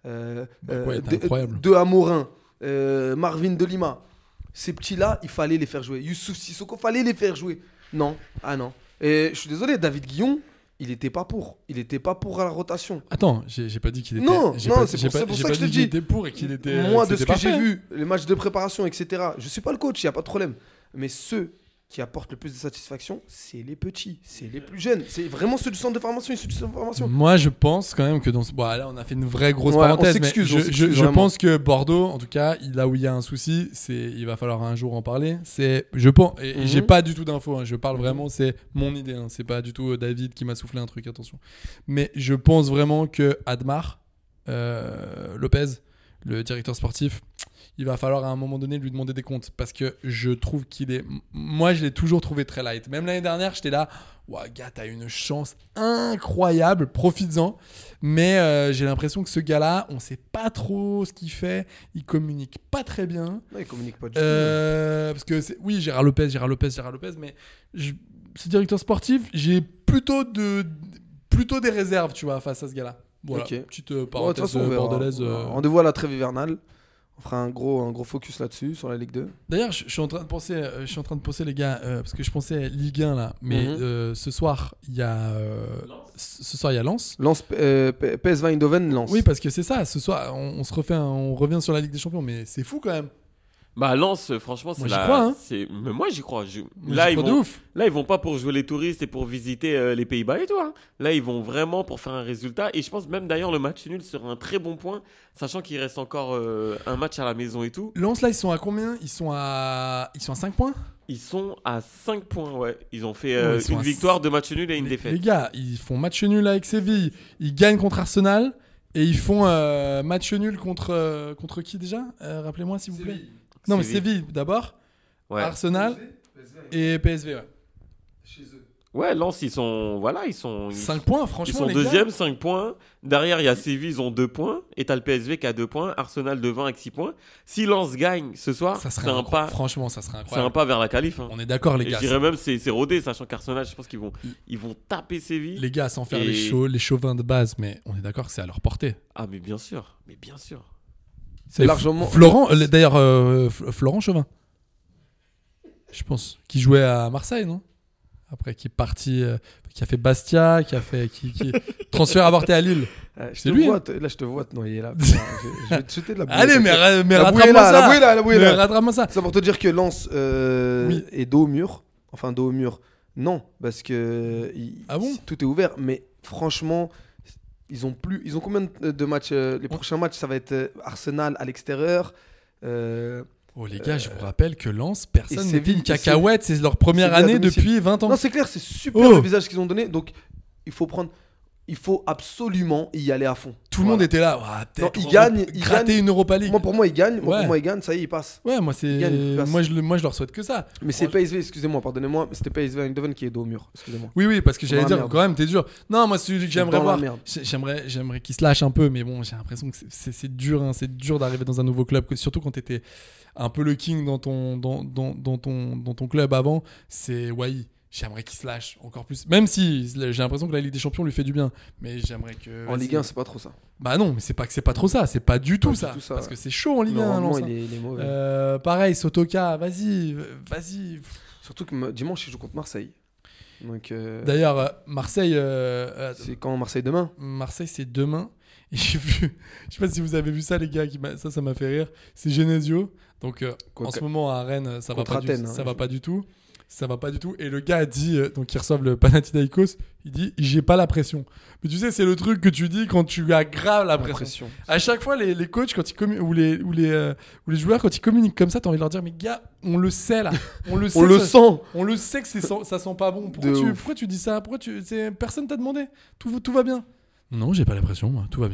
De Amorin, Marvin de Lima. Ces petits-là, il fallait les faire jouer. Youssouf Sissoko, fallait les faire jouer. Non, non. Et je suis désolé, David Guillon, il n'était pas pour. Il n'était pas pour à la rotation. Attends, j'ai pas dit qu'il était... Non, c'est pour ça que je te dis. Qu'il était pour et qu'il était... Moi, de ce que j'ai vu, les matchs de préparation, etc., je ne suis pas le coach, il n'y a pas de problème. Mais ceux qui apportent le plus de satisfaction, c'est les petits, c'est les plus jeunes. C'est vraiment ceux du centre de formation, issus du centre de formation. Moi, je pense quand même que dans ce... Bon, là, on a fait une vraie grosse parenthèse, mais je pense que Bordeaux, en tout cas, là où il y a un souci, il va falloir un jour en parler. Je pense, et j'ai pas du tout d'infos, hein, je parle vraiment, c'est mon idée, hein, c'est pas du tout David qui m'a soufflé un truc, attention. Mais je pense vraiment que Admar Lopez, le directeur sportif, il va falloir à un moment donné lui demander des comptes parce que je trouve qu'il est... Moi, je l'ai toujours trouvé très light. Même l'année dernière, j'étais là, ouah, gars, t'as une chance incroyable, profites-en. Mais j'ai l'impression que ce gars-là, on sait pas trop ce qu'il fait. Il communique pas très bien. Non, il communique pas du tout. Parce que, oui, Gérard Lopez, mais ce directeur sportif, j'ai plutôt des réserves, tu vois, face à ce gars-là. Voilà, petite parenthèse bordelaise. Rendez-vous à la trêve hivernale. On fera un gros focus là-dessus, sur la Ligue 2. D'ailleurs, je suis en train de penser, les gars, parce que je pensais Ligue 1 là, mais ce soir, il y a Lens. Lens, PSV Eindhoven, Lens. Oui, parce que c'est ça. Ce soir, on revient sur la Ligue des Champions, mais c'est fou quand même. Bah Lens, franchement, c'est moi, j'y crois, hein. Mais moi j'y crois. Là ils vont pas pour jouer les touristes et pour visiter les Pays-Bas et tout. Hein. Là ils vont vraiment pour faire un résultat. Et je pense même d'ailleurs le match nul sera un très bon point, sachant qu'il reste encore un match à la maison et tout. Lens là ils sont à combien ? Ils sont à 5 points ? Ils sont à 5 points, ouais. Ils ont fait une victoire, 2 matchs nuls et une défaite. Les gars, ils font match nul avec Séville, ils gagnent contre Arsenal et ils font match nul contre qui déjà ? Rappelez-moi s'il vous plaît. Non, mais Séville d'abord, ouais. Arsenal et PSV, ouais. Chez eux. Ouais, Lens, ils sont 5 points, franchement. Ils sont deuxième, 5 points. Derrière, il y a Séville, ils ont 2 points. Et t'as le PSV qui a 2 points. Arsenal devant avec 6 points. Si Lens gagne ce soir, ça serait un pas. Franchement, ça serait incroyable. C'est un pas vers la qualif. Hein. On est d'accord, les gars. Je dirais même c'est rodé, sachant qu'Arsenal, je pense qu'ils vont taper Séville. Les gars, sans faire les chauvins de base, mais on est d'accord que c'est à leur portée. Ah, mais bien sûr. C'est largement. Florent Chauvin, je pense, qui jouait à Marseille, non ? Après, qui est parti, qui a fait Bastia, qui transfert avorté à Lille. C'est lui. Là, je te vois te noyer là. Je vais te jeter de la bouée. Allez, mais rattrape-moi ça. La bouée là. Rattrape-moi ça. C'est pour te dire que Lens est dos au mur. Enfin, dos au mur. Non, parce que tout est ouvert. Mais franchement. Ils ont combien de matchs les prochains matchs, ça va être Arsenal à l'extérieur. Oh les gars, je vous rappelle que Lens, personne n'est une cacahuète. C'est leur première année depuis 20 ans. Non, c'est clair, c'est super le visage qu'ils ont donné. Donc, il faut absolument y aller à fond. Tout le monde était là. Ils gagnent. Gratter une Europa League. Pour moi, ils gagnent. Ça y est, ils passent. Ouais, moi, je leur souhaite que ça. Mais c'est PSV, excusez-moi, pardonnez-moi. C'était PSV Eindhoven qui est dos au mur. Excusez-moi. Oui, parce que j'allais dire, quand même, t'es dur. Non, moi, celui que j'aimerais voir. J'aimerais qu'il se lâche un peu, mais bon, j'ai l'impression que c'est dur. Hein, c'est dur d'arriver dans un nouveau club, surtout quand t'étais un peu le king dans ton club avant. C'est Wai. J'aimerais qu'il se lâche encore plus. Même si j'ai l'impression que la Ligue des Champions lui fait du bien. Mais j'aimerais que... En Ligue 1, c'est pas trop ça. Bah non, mais c'est pas que c'est pas trop ça. C'est pas du tout ça. Parce que c'est chaud en Ligue 1. Non, il est mauvais. Pareil, Sotoka, vas-y. Surtout que dimanche, il joue contre Marseille. Donc, D'ailleurs, Marseille... c'est quand Marseille demain ? Marseille, c'est demain. Et j'ai vu... Je sais pas si vous avez vu ça, les gars. Ça m'a fait rire. C'est Genesio. Donc, en ce moment, à Rennes, ça va pas du tout. Ça va pas du tout. Et le gars a dit, donc ils reçoivent le Panathinaikos, il dit j'ai pas la pression. Mais tu sais, c'est le truc que tu dis quand tu as grave la pression. À chaque fois, les coachs quand ils ou les joueurs quand ils communiquent comme ça, t'as envie de leur dire mais gars, on le sait là, on le sait que ça sent pas bon. Pourquoi tu dis ça? Personne t'a demandé. Tout va bien. Non, j'ai pas la pression, moi. Tout va bien.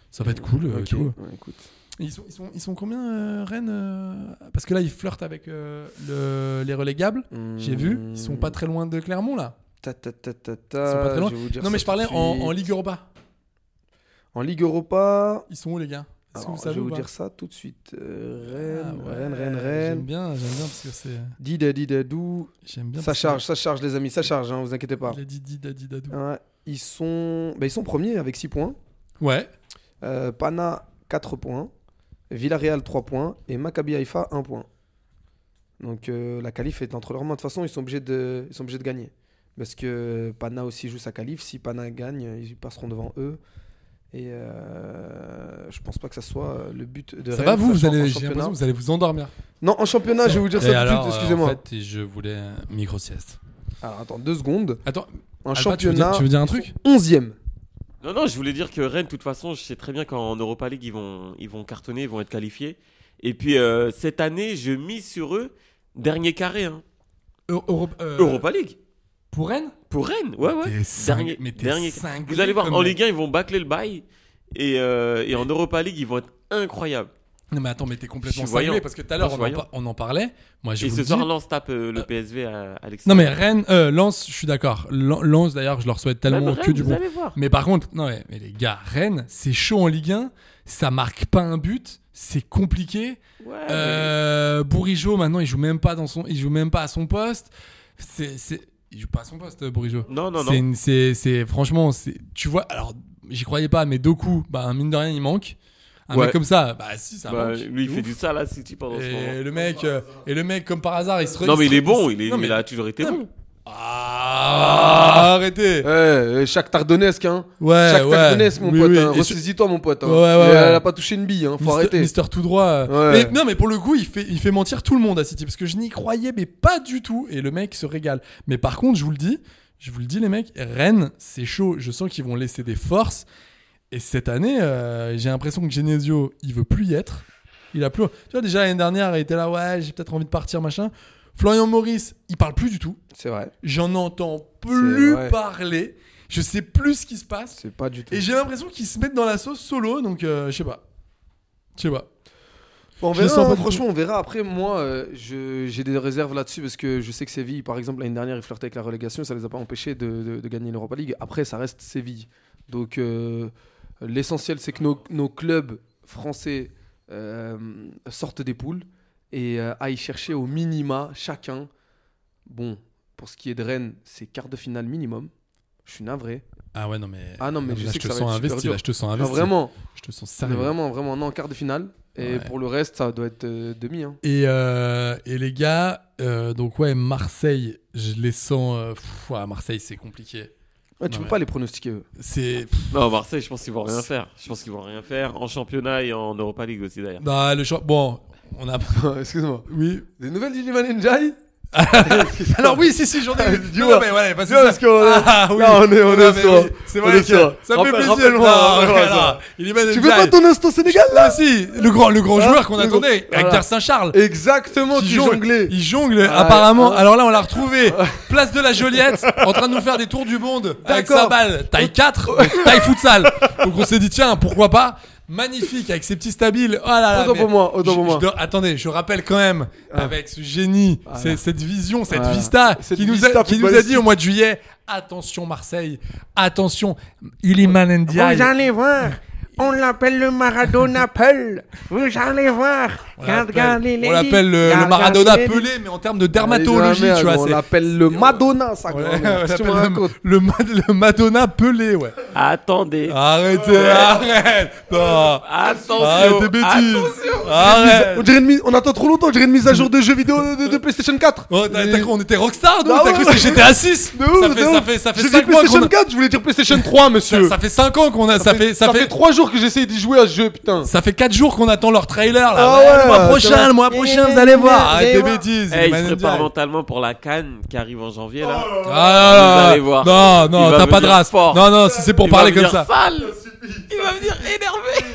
Ça va être cool. Ok, tu vois. ouais, écoute. Ils sont combien, Rennes Parce que là, ils flirtent avec les relégables. J'ai vu. Ils sont pas très loin de Clermont, là. Ils sont pas très loin. Non, mais je parlais en Ligue Europa. En Ligue Europa. Ils sont où, les gars? Est-ce que vous Je savez vais ou vous pas dire ça tout de suite. Rennes. J'aime bien parce que c'est. Didadou. J'aime bien. Ça charge, les amis. Ça charge, hein, vous inquiétez pas. Il a dit Didadou. Ouais, ils sont premiers avec 6 points. Ouais. Pana, 4 points. Villarreal, 3 points. Et Maccabi Haïfa, 1 point. Donc la qualif est entre leurs mains. De toute façon, ils sont obligés de gagner. Parce que Pana aussi joue sa qualif. Si Pana gagne, ils passeront devant eux. Et je pense pas que ça soit le but de Ça Rennes. va, j'ai en l'impression championnat. que vous allez vous endormir. Non, en championnat, je vais vous dire ça tout de suite, excusez-moi. En fait, je voulais un micro-sieste. Alors attends, 2 secondes. Attends, en Alpha, championnat, tu veux dire un truc 11e. Non, je voulais dire que Rennes, de toute façon, je sais très bien qu'en Europa League, ils vont cartonner, ils vont être qualifiés. Et puis, cette année, je mise sur eux, dernier carré. Hein. Europa League. Pour Rennes? Pour Rennes, ouais. Dernier. Cinglé. Vous allez voir, en Ligue 1, ils vont bâcler le bail. Et en Europa League, ils vont être incroyables. Non, mais attends, mais t'es complètement voyant. cinglé parce que tout à l'heure, Moi, on en parlait. Moi, je Et vous ce le dis. soir, Lens tape le PSV à Non, l'extérieur. mais Rennes, Lens, je suis d'accord. Lens, d'ailleurs, je leur souhaite tellement Même que Rennes, du vous bon. allez voir. Mais par contre, non, mais les gars, Rennes, c'est chaud en Ligue 1. Ça marque pas un but. C'est compliqué. Ouais, Bourigeaud, maintenant, il joue même pas à son poste. Il joue pas à son poste, Bourigeaud. Non. C'est franchement, tu vois, alors, j'y croyais pas, mais Doku, bah, mine de rien, il manque. Un mec comme ça, bah si, ça manque. Lui, il fait du sale à City pendant ce moment. Et le mec, comme par hasard, il se Non, mais il est bon, il a toujours été bon. Arrêtez. Shakhtar Donetsk, hein. Shakhtar Donetsk, mon pote. Hein. Ressaisis-toi, mon pote. Hein. Elle a pas touché une bille, hein. Faut arrêter. Mister tout droit. Ouais. Mais pour le coup, il fait mentir tout le monde à City parce que je n'y croyais, mais pas du tout. Et le mec se régale. Mais par contre, je vous le dis, les mecs, Rennes, c'est chaud. Je sens qu'ils vont laisser des forces. Et cette année, j'ai l'impression que Genesio, il veut plus y être. Il a plus. Tu vois, déjà l'année dernière, il était là, ouais, j'ai peut-être envie de partir, machin. Florian Maurice, il parle plus du tout. C'est vrai. J'en entends plus parler. Je sais plus ce qui se passe. C'est pas du tout. Et j'ai l'impression qu'ils se mettent dans la sauce solo, donc je sais pas. Bon, on verra, franchement, on verra. Après, moi, j'ai des réserves là-dessus parce que je sais que Séville, par exemple, l'année dernière, ils flirtaient avec la relégation. Ça les a pas empêchés de gagner l'Europa League. Après, ça reste Séville. Donc, l'essentiel, c'est que nos clubs français sortent des poules et aillent chercher au minima chacun. Bon, pour ce qui est de Rennes, c'est quart de finale minimum. Je suis navré. Ah ouais, non mais je là, sais je que te ça sens va être investi. super Là, je te sens dur. investi. Non, vraiment. Je te sens sérieux. Vraiment, non, quart de finale. Et pour le reste, ça doit être demi. Hein. Et les gars, donc ouais, Marseille, je les sens. Marseille, c'est compliqué. Ouais, tu peux pas les pronostiquer, eux. Non, Marseille, je pense qu'ils vont rien faire. En championnat et en Europa League aussi, d'ailleurs. Bon, on a. Excuse-moi. Oui. Des nouvelles d'Iliman Ndiaye? Alors oui, si, j'en ai. Dis-moi. Mais ouais, parce qu'on là, on est sur. C'est vrai que ça me fait plaisir. Tu veux pas ton instant Sénégal là? Ah si, le grand joueur qu'on attendait, Hector Saint-Charles. Exactement, qui jonglait. Il jongle apparemment. Alors là, on l'a retrouvé place de la Joliette, en train de nous faire des tours du monde avec sa balle taille 4, taille futsal. Donc on s'est dit tiens, pourquoi pas? Magnifique avec ses petits stabiles. Oh là là. Autant pour moi. Attendez, je rappelle quand même avec ce génie, cette vision, cette vista qui nous a dit au mois de juillet attention Marseille, attention Iliman Ndiaye. Vous allez voir. On l'appelle le Maradona Peul. Vous allez voir. On l'appelle le Maradona Pelé, mais en termes de dermatologie, tu vois. On l'appelle le Madonna, ça. Le Madonna Pelé, ouais. Attendez. Arrêtez, arrête. Non. Attention. Arrête tes bêtises. Arrête. On attend trop longtemps. On dirait une mise à jour de jeux vidéo de PlayStation 4. Oh, on était Rockstar, nous. T'as cru que c'était GTA 6. Ça fait 5 mois. PlayStation 4, je voulais dire PlayStation 3, monsieur. Ça fait 5 ans qu'on a. Ça fait 3 jours que j'essaye d'y jouer à ce jeu, putain. Ça fait 4 jours qu'on attend leur trailer, là. Ah ouais. Le mois prochain, vous allez voir. Arrête tes bêtises. Il se prépare mentalement pour la CAN qui arrive en janvier, là. Vous allez voir. Non, t'as pas de race. Non, si c'est pour parler comme ça. Il va venir énervé.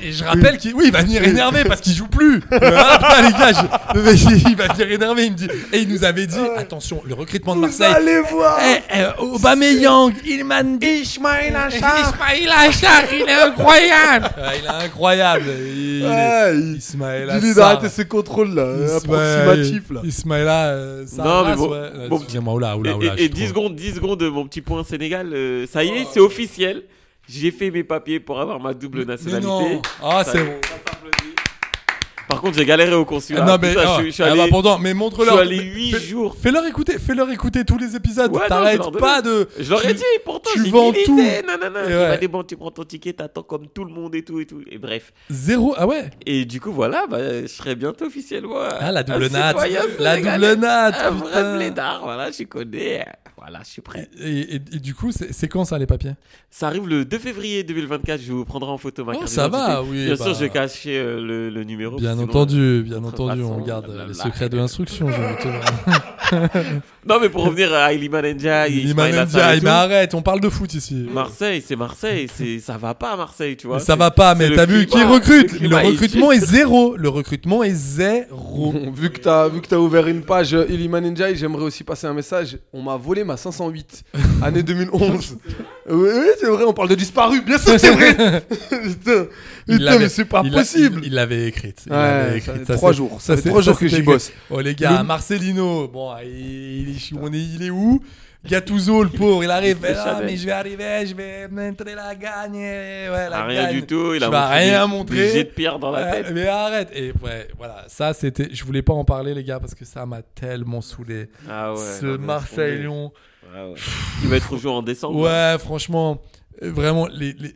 Et je rappelle qu'il va venir énervé parce qu'il joue plus. Putain, les gars, il va venir énervé. Il me dit, et il nous avait dit, attention, le recrutement de Marseille. Vous allez voir. Aubameyang, Ismaïla Sarr, il est incroyable. Il est incroyable. Ismaïla Sarr. Il a arrêté ses contrôles là, approximatifs là. Ismaïla Sarr. Non mais bon. Excusez-moi, oula. Et 10 secondes de mon petit point Sénégal. Ça y est, c'est officiel. J'ai fait mes papiers pour avoir ma double nationalité. Mais non. C'est bon. Par contre, j'ai galéré au consulat. Non, mais je suis allé. Mais montre-leur. Je suis allé 8 jours. Fais-leur écouter tous les épisodes. T'arrêtes pas de. Je leur ai dit, pourtant, tu vends tout. Il m'a dit, bon, tu prends ton ticket, t'attends comme tout le monde et tout. Et bref. 0. Ah ouais. Et du coup, voilà, je serai bientôt officiellement. La double natte. La double natte. Un vrai blédard, voilà, je connais. Voilà, je suis prêt. Et du coup, c'est quand ça, les papiers? Ça arrive le 2 février 2024. Je vous prendrai en photo ma carte d'identité. Ça va, oui. Bien sûr, je vais cacher le numéro. Bien entendu, on garde les secrets de l'instruction. Non, mais pour revenir à Iliman Ndiaye, mais arrête, on parle de foot ici. Marseille, ça va pas à Marseille, tu vois. Ça va pas, mais t'as vu qui recrute? Le recrutement est zéro. Vu que t'as ouvert une page Iliman Ndiaye, j'aimerais aussi passer un message. On m'a volé ma 508, année 2011. Oui, c'est vrai, on parle de disparu. Bien sûr, c'est vrai. Putain, mais c'est pas possible. Il l'avait écrite. Ça fait 3 jours. Ça fait 3 jours que j'y bosse. Oh les gars, Marcelino, bon, il est où? Gattuso, le pauvre, il arrive. Mais je vais arriver, je vais montrer la gagne. Ouais, rien du tout. Il a rien montré. Des jets de pierre dans la tête. Mais arrête. Et ouais, voilà. Ça, c'était. Je voulais pas en parler, les gars, parce que ça m'a tellement saoulé. Ce Marseille-Lyon. Il va être joué en décembre. Ouais, franchement, vraiment,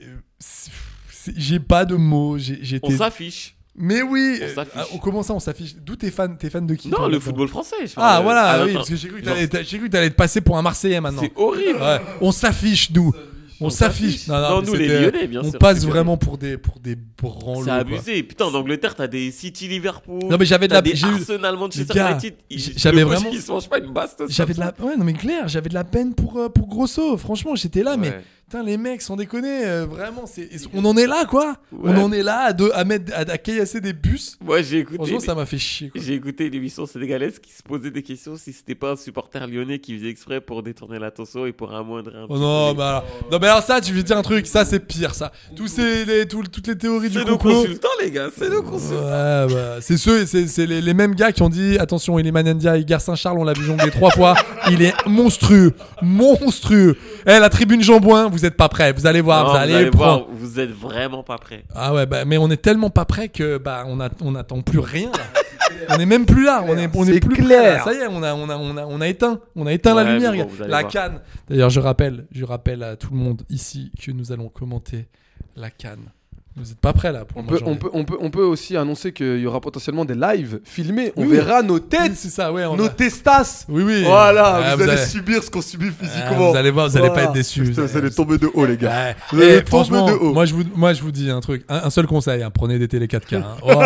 j'ai pas de mots. On s'affiche. Mais oui, comment ça on s'affiche? D'où t'es fan de qui? Non, le football français. Oui, parce que j'ai cru que t'allais te passer pour un Marseillais maintenant. C'est horrible. Ouais. On s'affiche, nous. On s'affiche. Non, nous les Lyonnais, bien sûr. On passe vraiment pour des branlots. C'est abusé. Putain, en Angleterre, t'as des City Liverpool. Non, mais j'avais des Arsenal Manchester United. J'avais vraiment. Ils se mangent pas une bastos. Ouais, non mais clair, j'avais de la peine pour Grosso. Franchement, j'étais là, mais. Putain, les mecs, sans déconner, vraiment, on en est là, quoi. Ouais. On en est là à caillasser des bus. Moi, j'ai écouté. Franchement, ça m'a fait chier, quoi. J'ai écouté une émission sénégalaise qui se posait des questions si c'était pas un supporter lyonnais qui faisait exprès pour détourner l'attention et pour amoindrir un petit peu. Non, mais alors ça, tu veux dire un truc, ça, c'est pire, ça. Toutes les théories du complot. C'est nos consultants, les gars, c'est nos consultants. Ouais, c'est les mêmes gars qui ont dit, attention, Iliman Ndiaye, Gare Saint-Charles, on l'a vu jongler 3 fois. Il est monstrueux. La tribune Jambouin, vous êtes pas prêts, vous allez voir, vous êtes vraiment pas prêts. Ah ouais, mais on est tellement pas prêts que on attend plus rien là. On est même plus là, on est plus clair. Ça y est, on a éteint la lumière, la CAN. D'ailleurs, je rappelle à tout le monde ici que nous allons commenter la CAN. Vous êtes pas prêts là pour on peut aussi annoncer qu'il y aura potentiellement des lives filmés. On verra nos têtes, c'est ça, nos testas. Oui. Voilà, vous allez subir ce qu'on subit physiquement. Vous allez voir, vous allez pas être déçus. Putain, vous allez tomber de haut, les gars. Et franchement, de haut. Moi je vous dis un truc, un seul conseil, prenez des télé 4K.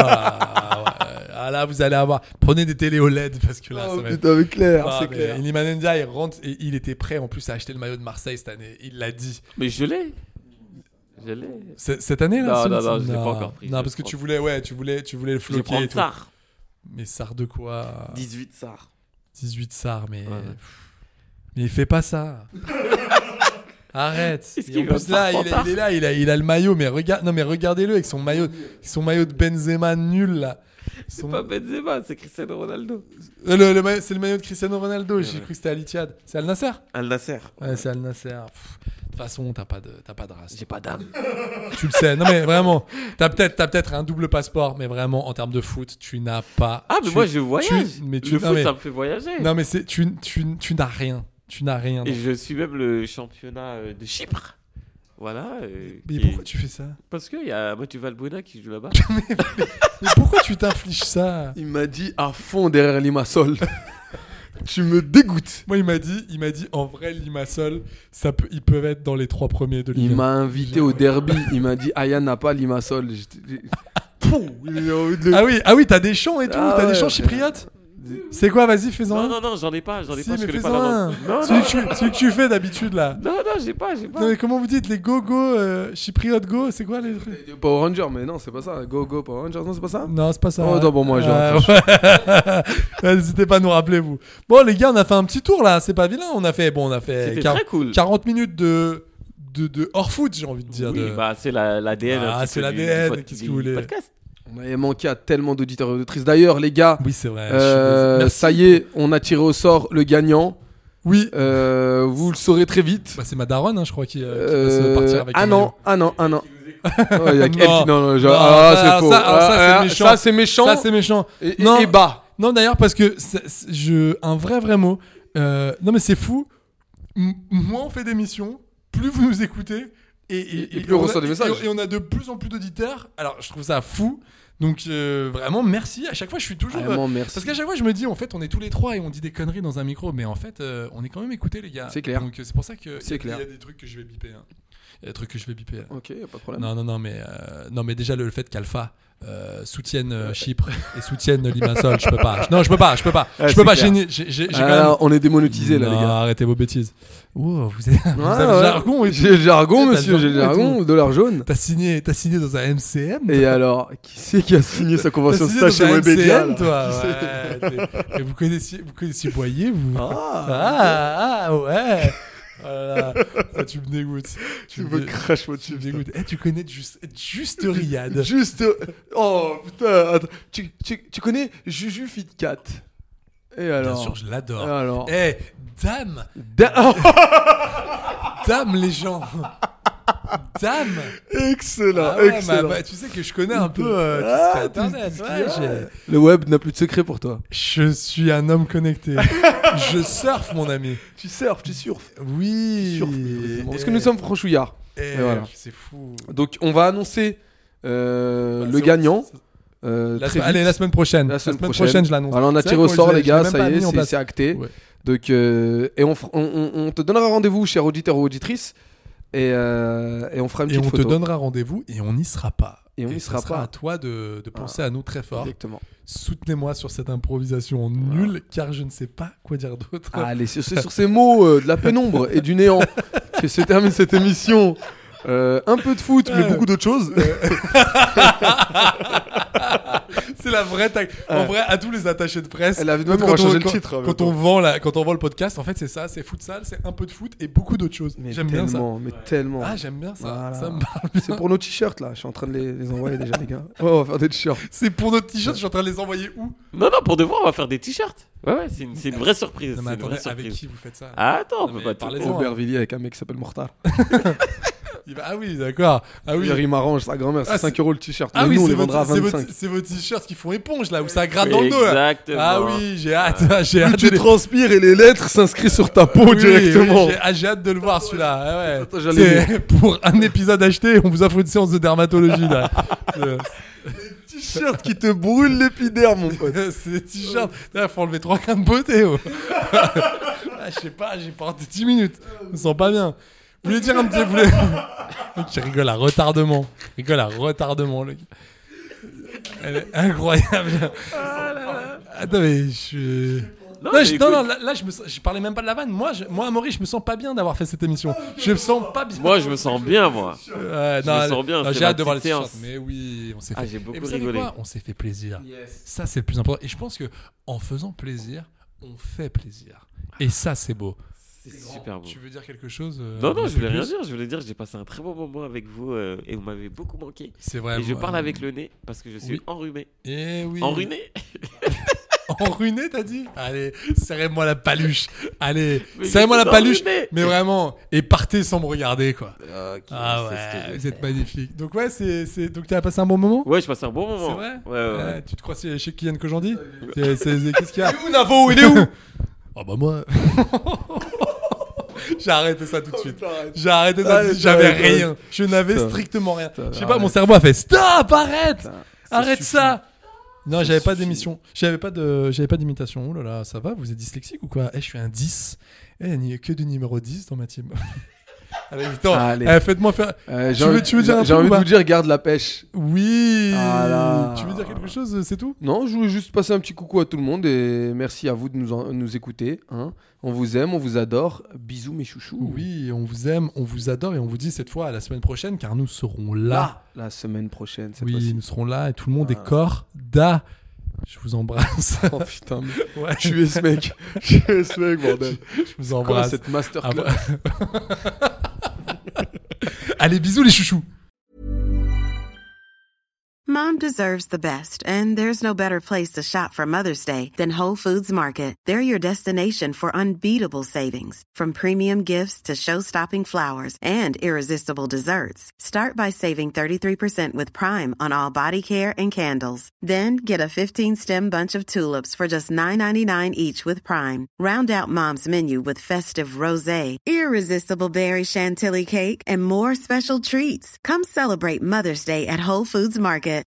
Là, vous allez avoir. Prenez des télé OLED parce que là, ça va être. C'est clair, c'est clair. Iliman Ndiaye rentre et il était prêt en plus à acheter le maillot de Marseille cette année. Il l'a dit. Mais je l'ai. Cette année là? Non, je l'ai pas encore pris. Non, parce que tu voulais le floquer. Je vais prendre Sarr. Mais Sarr de quoi? 18 Sarr. 18 Sarr, mais il fait pas ça. Arrête. Et en plus là, il est là, il a le maillot, mais regardez-le avec son maillot de Benzema nul là. C'est pas Benzema, c'est Cristiano Ronaldo. C'est le maillot de Cristiano Ronaldo. J'ai cru que c'était Al Ittihad. C'est Al Nasser. Ouais, c'est Al Nasser. De toute façon, t'as pas de race. J'ai pas d'âme. Tu le sais. Non mais vraiment, t'as peut-être un double passeport, mais vraiment en termes de foot, tu n'as pas. Ah mais moi je voyage. Le foot, ça me fait voyager. Non mais tu n'as rien. Tu n'as rien. Et je suis même le championnat de Chypre. Voilà. Mais pourquoi tu fais ça? Parce qu'il y a Mathieu Valbuena qui joue là-bas. mais pourquoi tu t'infliges ça? Il m'a dit à fond derrière Limassol. Tu me dégoûtes. Moi, il m'a dit en vrai, Limassol, ils peuvent être dans les 3 premiers de Ligue 1. Il m'a invité au derby. Il m'a dit Aya n'a pas Limassol. Ah oui, t'as des champs et tout. T'as des champs chypriotes. C'est quoi, vas-y, fais-en un. Non, j'en ai pas, Si, je mais connais pas fais-en la un. langue. Non, Celui que tu fais d'habitude, là. Non, j'ai pas. Non, mais comment vous dites les go-go, chypriote go, c'est quoi les trucs? Power Ranger, mais non, c'est pas ça. Go Power Ranger, non, c'est pas ça. Non, c'est pas ça. Oh, non, bon, moi, j'ai ouais. N'hésitez pas à nous rappeler, vous. Bon, les gars, on a fait un petit tour, là. C'est pas vilain. On a fait C'était très cool. 40 minutes de hors foot, j'ai envie de dire. Oui, bah, c'est l'ADN. Ah, c'est l'ADN, qu'est-ce que vous voulez. Podcast. On avait manqué à tellement d'auditeurs et auditrices. D'ailleurs, les gars, oui, c'est vrai. Ça y est, on a tiré au sort le gagnant. Oui. Vous le saurez très vite. Bah, c'est ma daronne, hein, je crois, qui va se partir avec Ah non. Oh, y a elle qui- Non, c'est faux. Ça, c'est méchant. Ça, c'est méchant. Et bas. Non, d'ailleurs, parce que un vrai mot. Non, mais c'est fou. Moins on fait d'émissions, plus vous nous écoutez. Et plus on reçoit des messages. Et on a de plus en plus d'auditeurs. Alors, je trouve ça fou. Donc, vraiment, merci. À chaque fois, je suis toujours. Vraiment, merci. Parce qu'à chaque fois, je me dis, en fait, on est tous les trois et on dit des conneries dans un micro. Mais en fait, on est quand même écoutés, les gars. C'est clair. Donc, c'est pour ça qu'il C'est y clair. a des trucs que je vais biper. Hein. Il y a des trucs que je vais biper. Ok, y a pas de problème. Non, mais déjà, le fait qu'Alpha soutienne Chypre et soutienne Limassol, je peux pas. Non, je peux pas. Je peux pas. J'ai quand même... On est démonétisé là, les gars. Arrêtez vos bêtises. Wow, vous avez le jargon. J'ai le jargon, monsieur. J'ai le jargon. $. jaune. T'as signé dans un MCM. Et alors, qui c'est qui a signé sa convention de stage chez Webedia, toi? Ouais. Et vous connaissiez Boyer, vous? Ouais. Voilà. Ah, tu me dégoûtes. Tu me craches moi dessus. Tu me dégoûtes. Tu connais juste Riyad. Oh putain. Attends. Tu connais Juju Fit Cat? Et alors? Bien sûr, je l'adore. Et alors? Dame. Dame, les gens. Dame. Excellent. Bah, tu sais que je connais un peu tout ce qui est Internet. Le web n'a plus de secret pour toi. Je suis un homme connecté. Je surfe, mon ami. Tu surfes. Oui. Parce que nous sommes franchouillards. Et voilà. C'est fou. Donc on va annoncer le gagnant. La semaine prochaine. La semaine prochaine, je l'annonce. Alors on a tiré au sort, les gars. Ça y est, c'est acté. Ouais. Donc et on te donnera rendez-vous, cher auditeur ou auditrice. Et on fera une petite photo. Et on te donnera rendez-vous et on n'y sera pas. Et on n'y sera pas. À toi de penser à nous très fort. Exactement. Soutenez-moi sur cette improvisation nulle, car je ne sais pas quoi dire d'autre. Allez, c'est sur ces mots de la pénombre et du néant que se termine cette émission. Un peu de foot, mais beaucoup d'autres choses. C'est la vraie En vrai, à tous les attachés de presse, on va changer le titre. Quand on vend le podcast, en fait, c'est ça, c'est futsal, c'est un peu de foot et beaucoup d'autres choses. J'aime bien ça. Mais tellement. Ah, j'aime bien ça. Voilà. Ça me parle bien. C'est pour nos t-shirts là. Je suis en train de les envoyer déjà, les gars. Oh, on va faire des t-shirts. C'est pour nos t-shirts. Je suis en train de les envoyer où? Non, pour de vrai, on va faire des t-shirts. Ouais, c'est une vraie surprise. Non, mais attendez, avec qui vous faites ça? Attends, on peut pas parler tout. Aubervilliers avec un mec qui s'appelle Mortar. Ah oui, d'accord. Ah oui. Il m'arrange, sa grand-mère, c'est 5 € le t-shirt. Ah mais oui, nous, on les vendra à 25. C'est vos t-shirts qui font éponge là, où ça gratte dans le dos. Exactement. Ah oui, j'ai hâte. Tu transpires et les lettres s'inscrivent sur ta peau directement. J'ai hâte de le voir celui-là. Attends, c'est pour un épisode acheté, on vous offre une séance de dermatologie là. T-shirt qui te brûle l'épiderme, mon pote. C'est des t-shirts. Il faut enlever 3 grains de beauté. Je sais pas, j'ai porté 10 minutes. Je me sens pas bien. Vous voulez dire un petit... Je rigole à retardement. Le gars. Elle est incroyable. Attends, mais je... Non, là, je parlais même pas de la vanne. Moi, Amaury, je me sens pas bien d'avoir fait cette émission. Je me sens pas bien. Moi, je me sens bien, moi. Je me sens bien. J'ai hâte de voir les t-shirts. Mais oui, on s'est fait. J'ai beaucoup rigolé. On s'est fait plaisir. Yes. Ça, c'est le plus important. Et je pense que en faisant plaisir, on fait plaisir. Et ça, c'est beau. C'est super beau. Tu veux dire quelque chose Non, je voulais rien dire. Je voulais dire que j'ai passé un très bon moment avec vous et vous m'avez beaucoup manqué. C'est vrai. Et je parle avec le nez parce que je suis enrhumé. Eh oui. Enrhumé. Enrhumé, t'as dit? Allez, serrez-moi la paluche. Allez, serrez-moi la paluche. Mais vraiment, et partez sans me regarder, quoi. Okay, ah ouais, vous êtes magnifique. Donc ouais, donc t'as passé un bon moment? Ouais, je passe un bon moment. C'est vrai? Ouais. Tu te crois chez Kylian Kojandi? Qu'est-ce qu'il y a? Il est où Navo? Il est où? Oh bah moi. J'ai arrêté ça tout de suite. J'avais rien. Je n'avais strictement rien. Je sais pas, mon cerveau a fait stop, arrête ça. Non, j'avais pas d'émission. J'avais pas d'imitation. Oh là là, ça va, vous êtes dyslexique ou quoi? Je suis un 10. Il n'y a que du numéro 10 dans ma team. Allez, attends, faites-moi faire. Tu veux dire un truc, j'ai envie de vous dire, garde la pêche. Oui. Voilà. Tu veux dire quelque chose, c'est tout? Non, je voulais juste passer un petit coucou à tout le monde et merci à vous de nous écouter. Hein. On vous aime, on vous adore. Bisous mes chouchous. Oui, on vous aime, on vous adore et on vous dit cette fois à la semaine prochaine car nous serons là. La semaine prochaine, cette oui, fois-ci. Nous serons là et tout le monde est corda. Je vous embrasse. Oh putain, ouais. Tu es ce mec. Bordel. Je vous embrasse. Cette masterclass. Allez, bisous les chouchous. Mom deserves the best, and there's no better place to shop for Mother's Day than Whole Foods Market. They're your destination for unbeatable savings, from premium gifts to show-stopping flowers and irresistible desserts. Start by saving 33% with Prime on all body care and candles. Then get a 15-stem bunch of tulips for just $9.99 each with Prime. Round out Mom's menu with festive rosé, irresistible berry chantilly cake, and more special treats. Come celebrate Mother's Day at Whole Foods Market.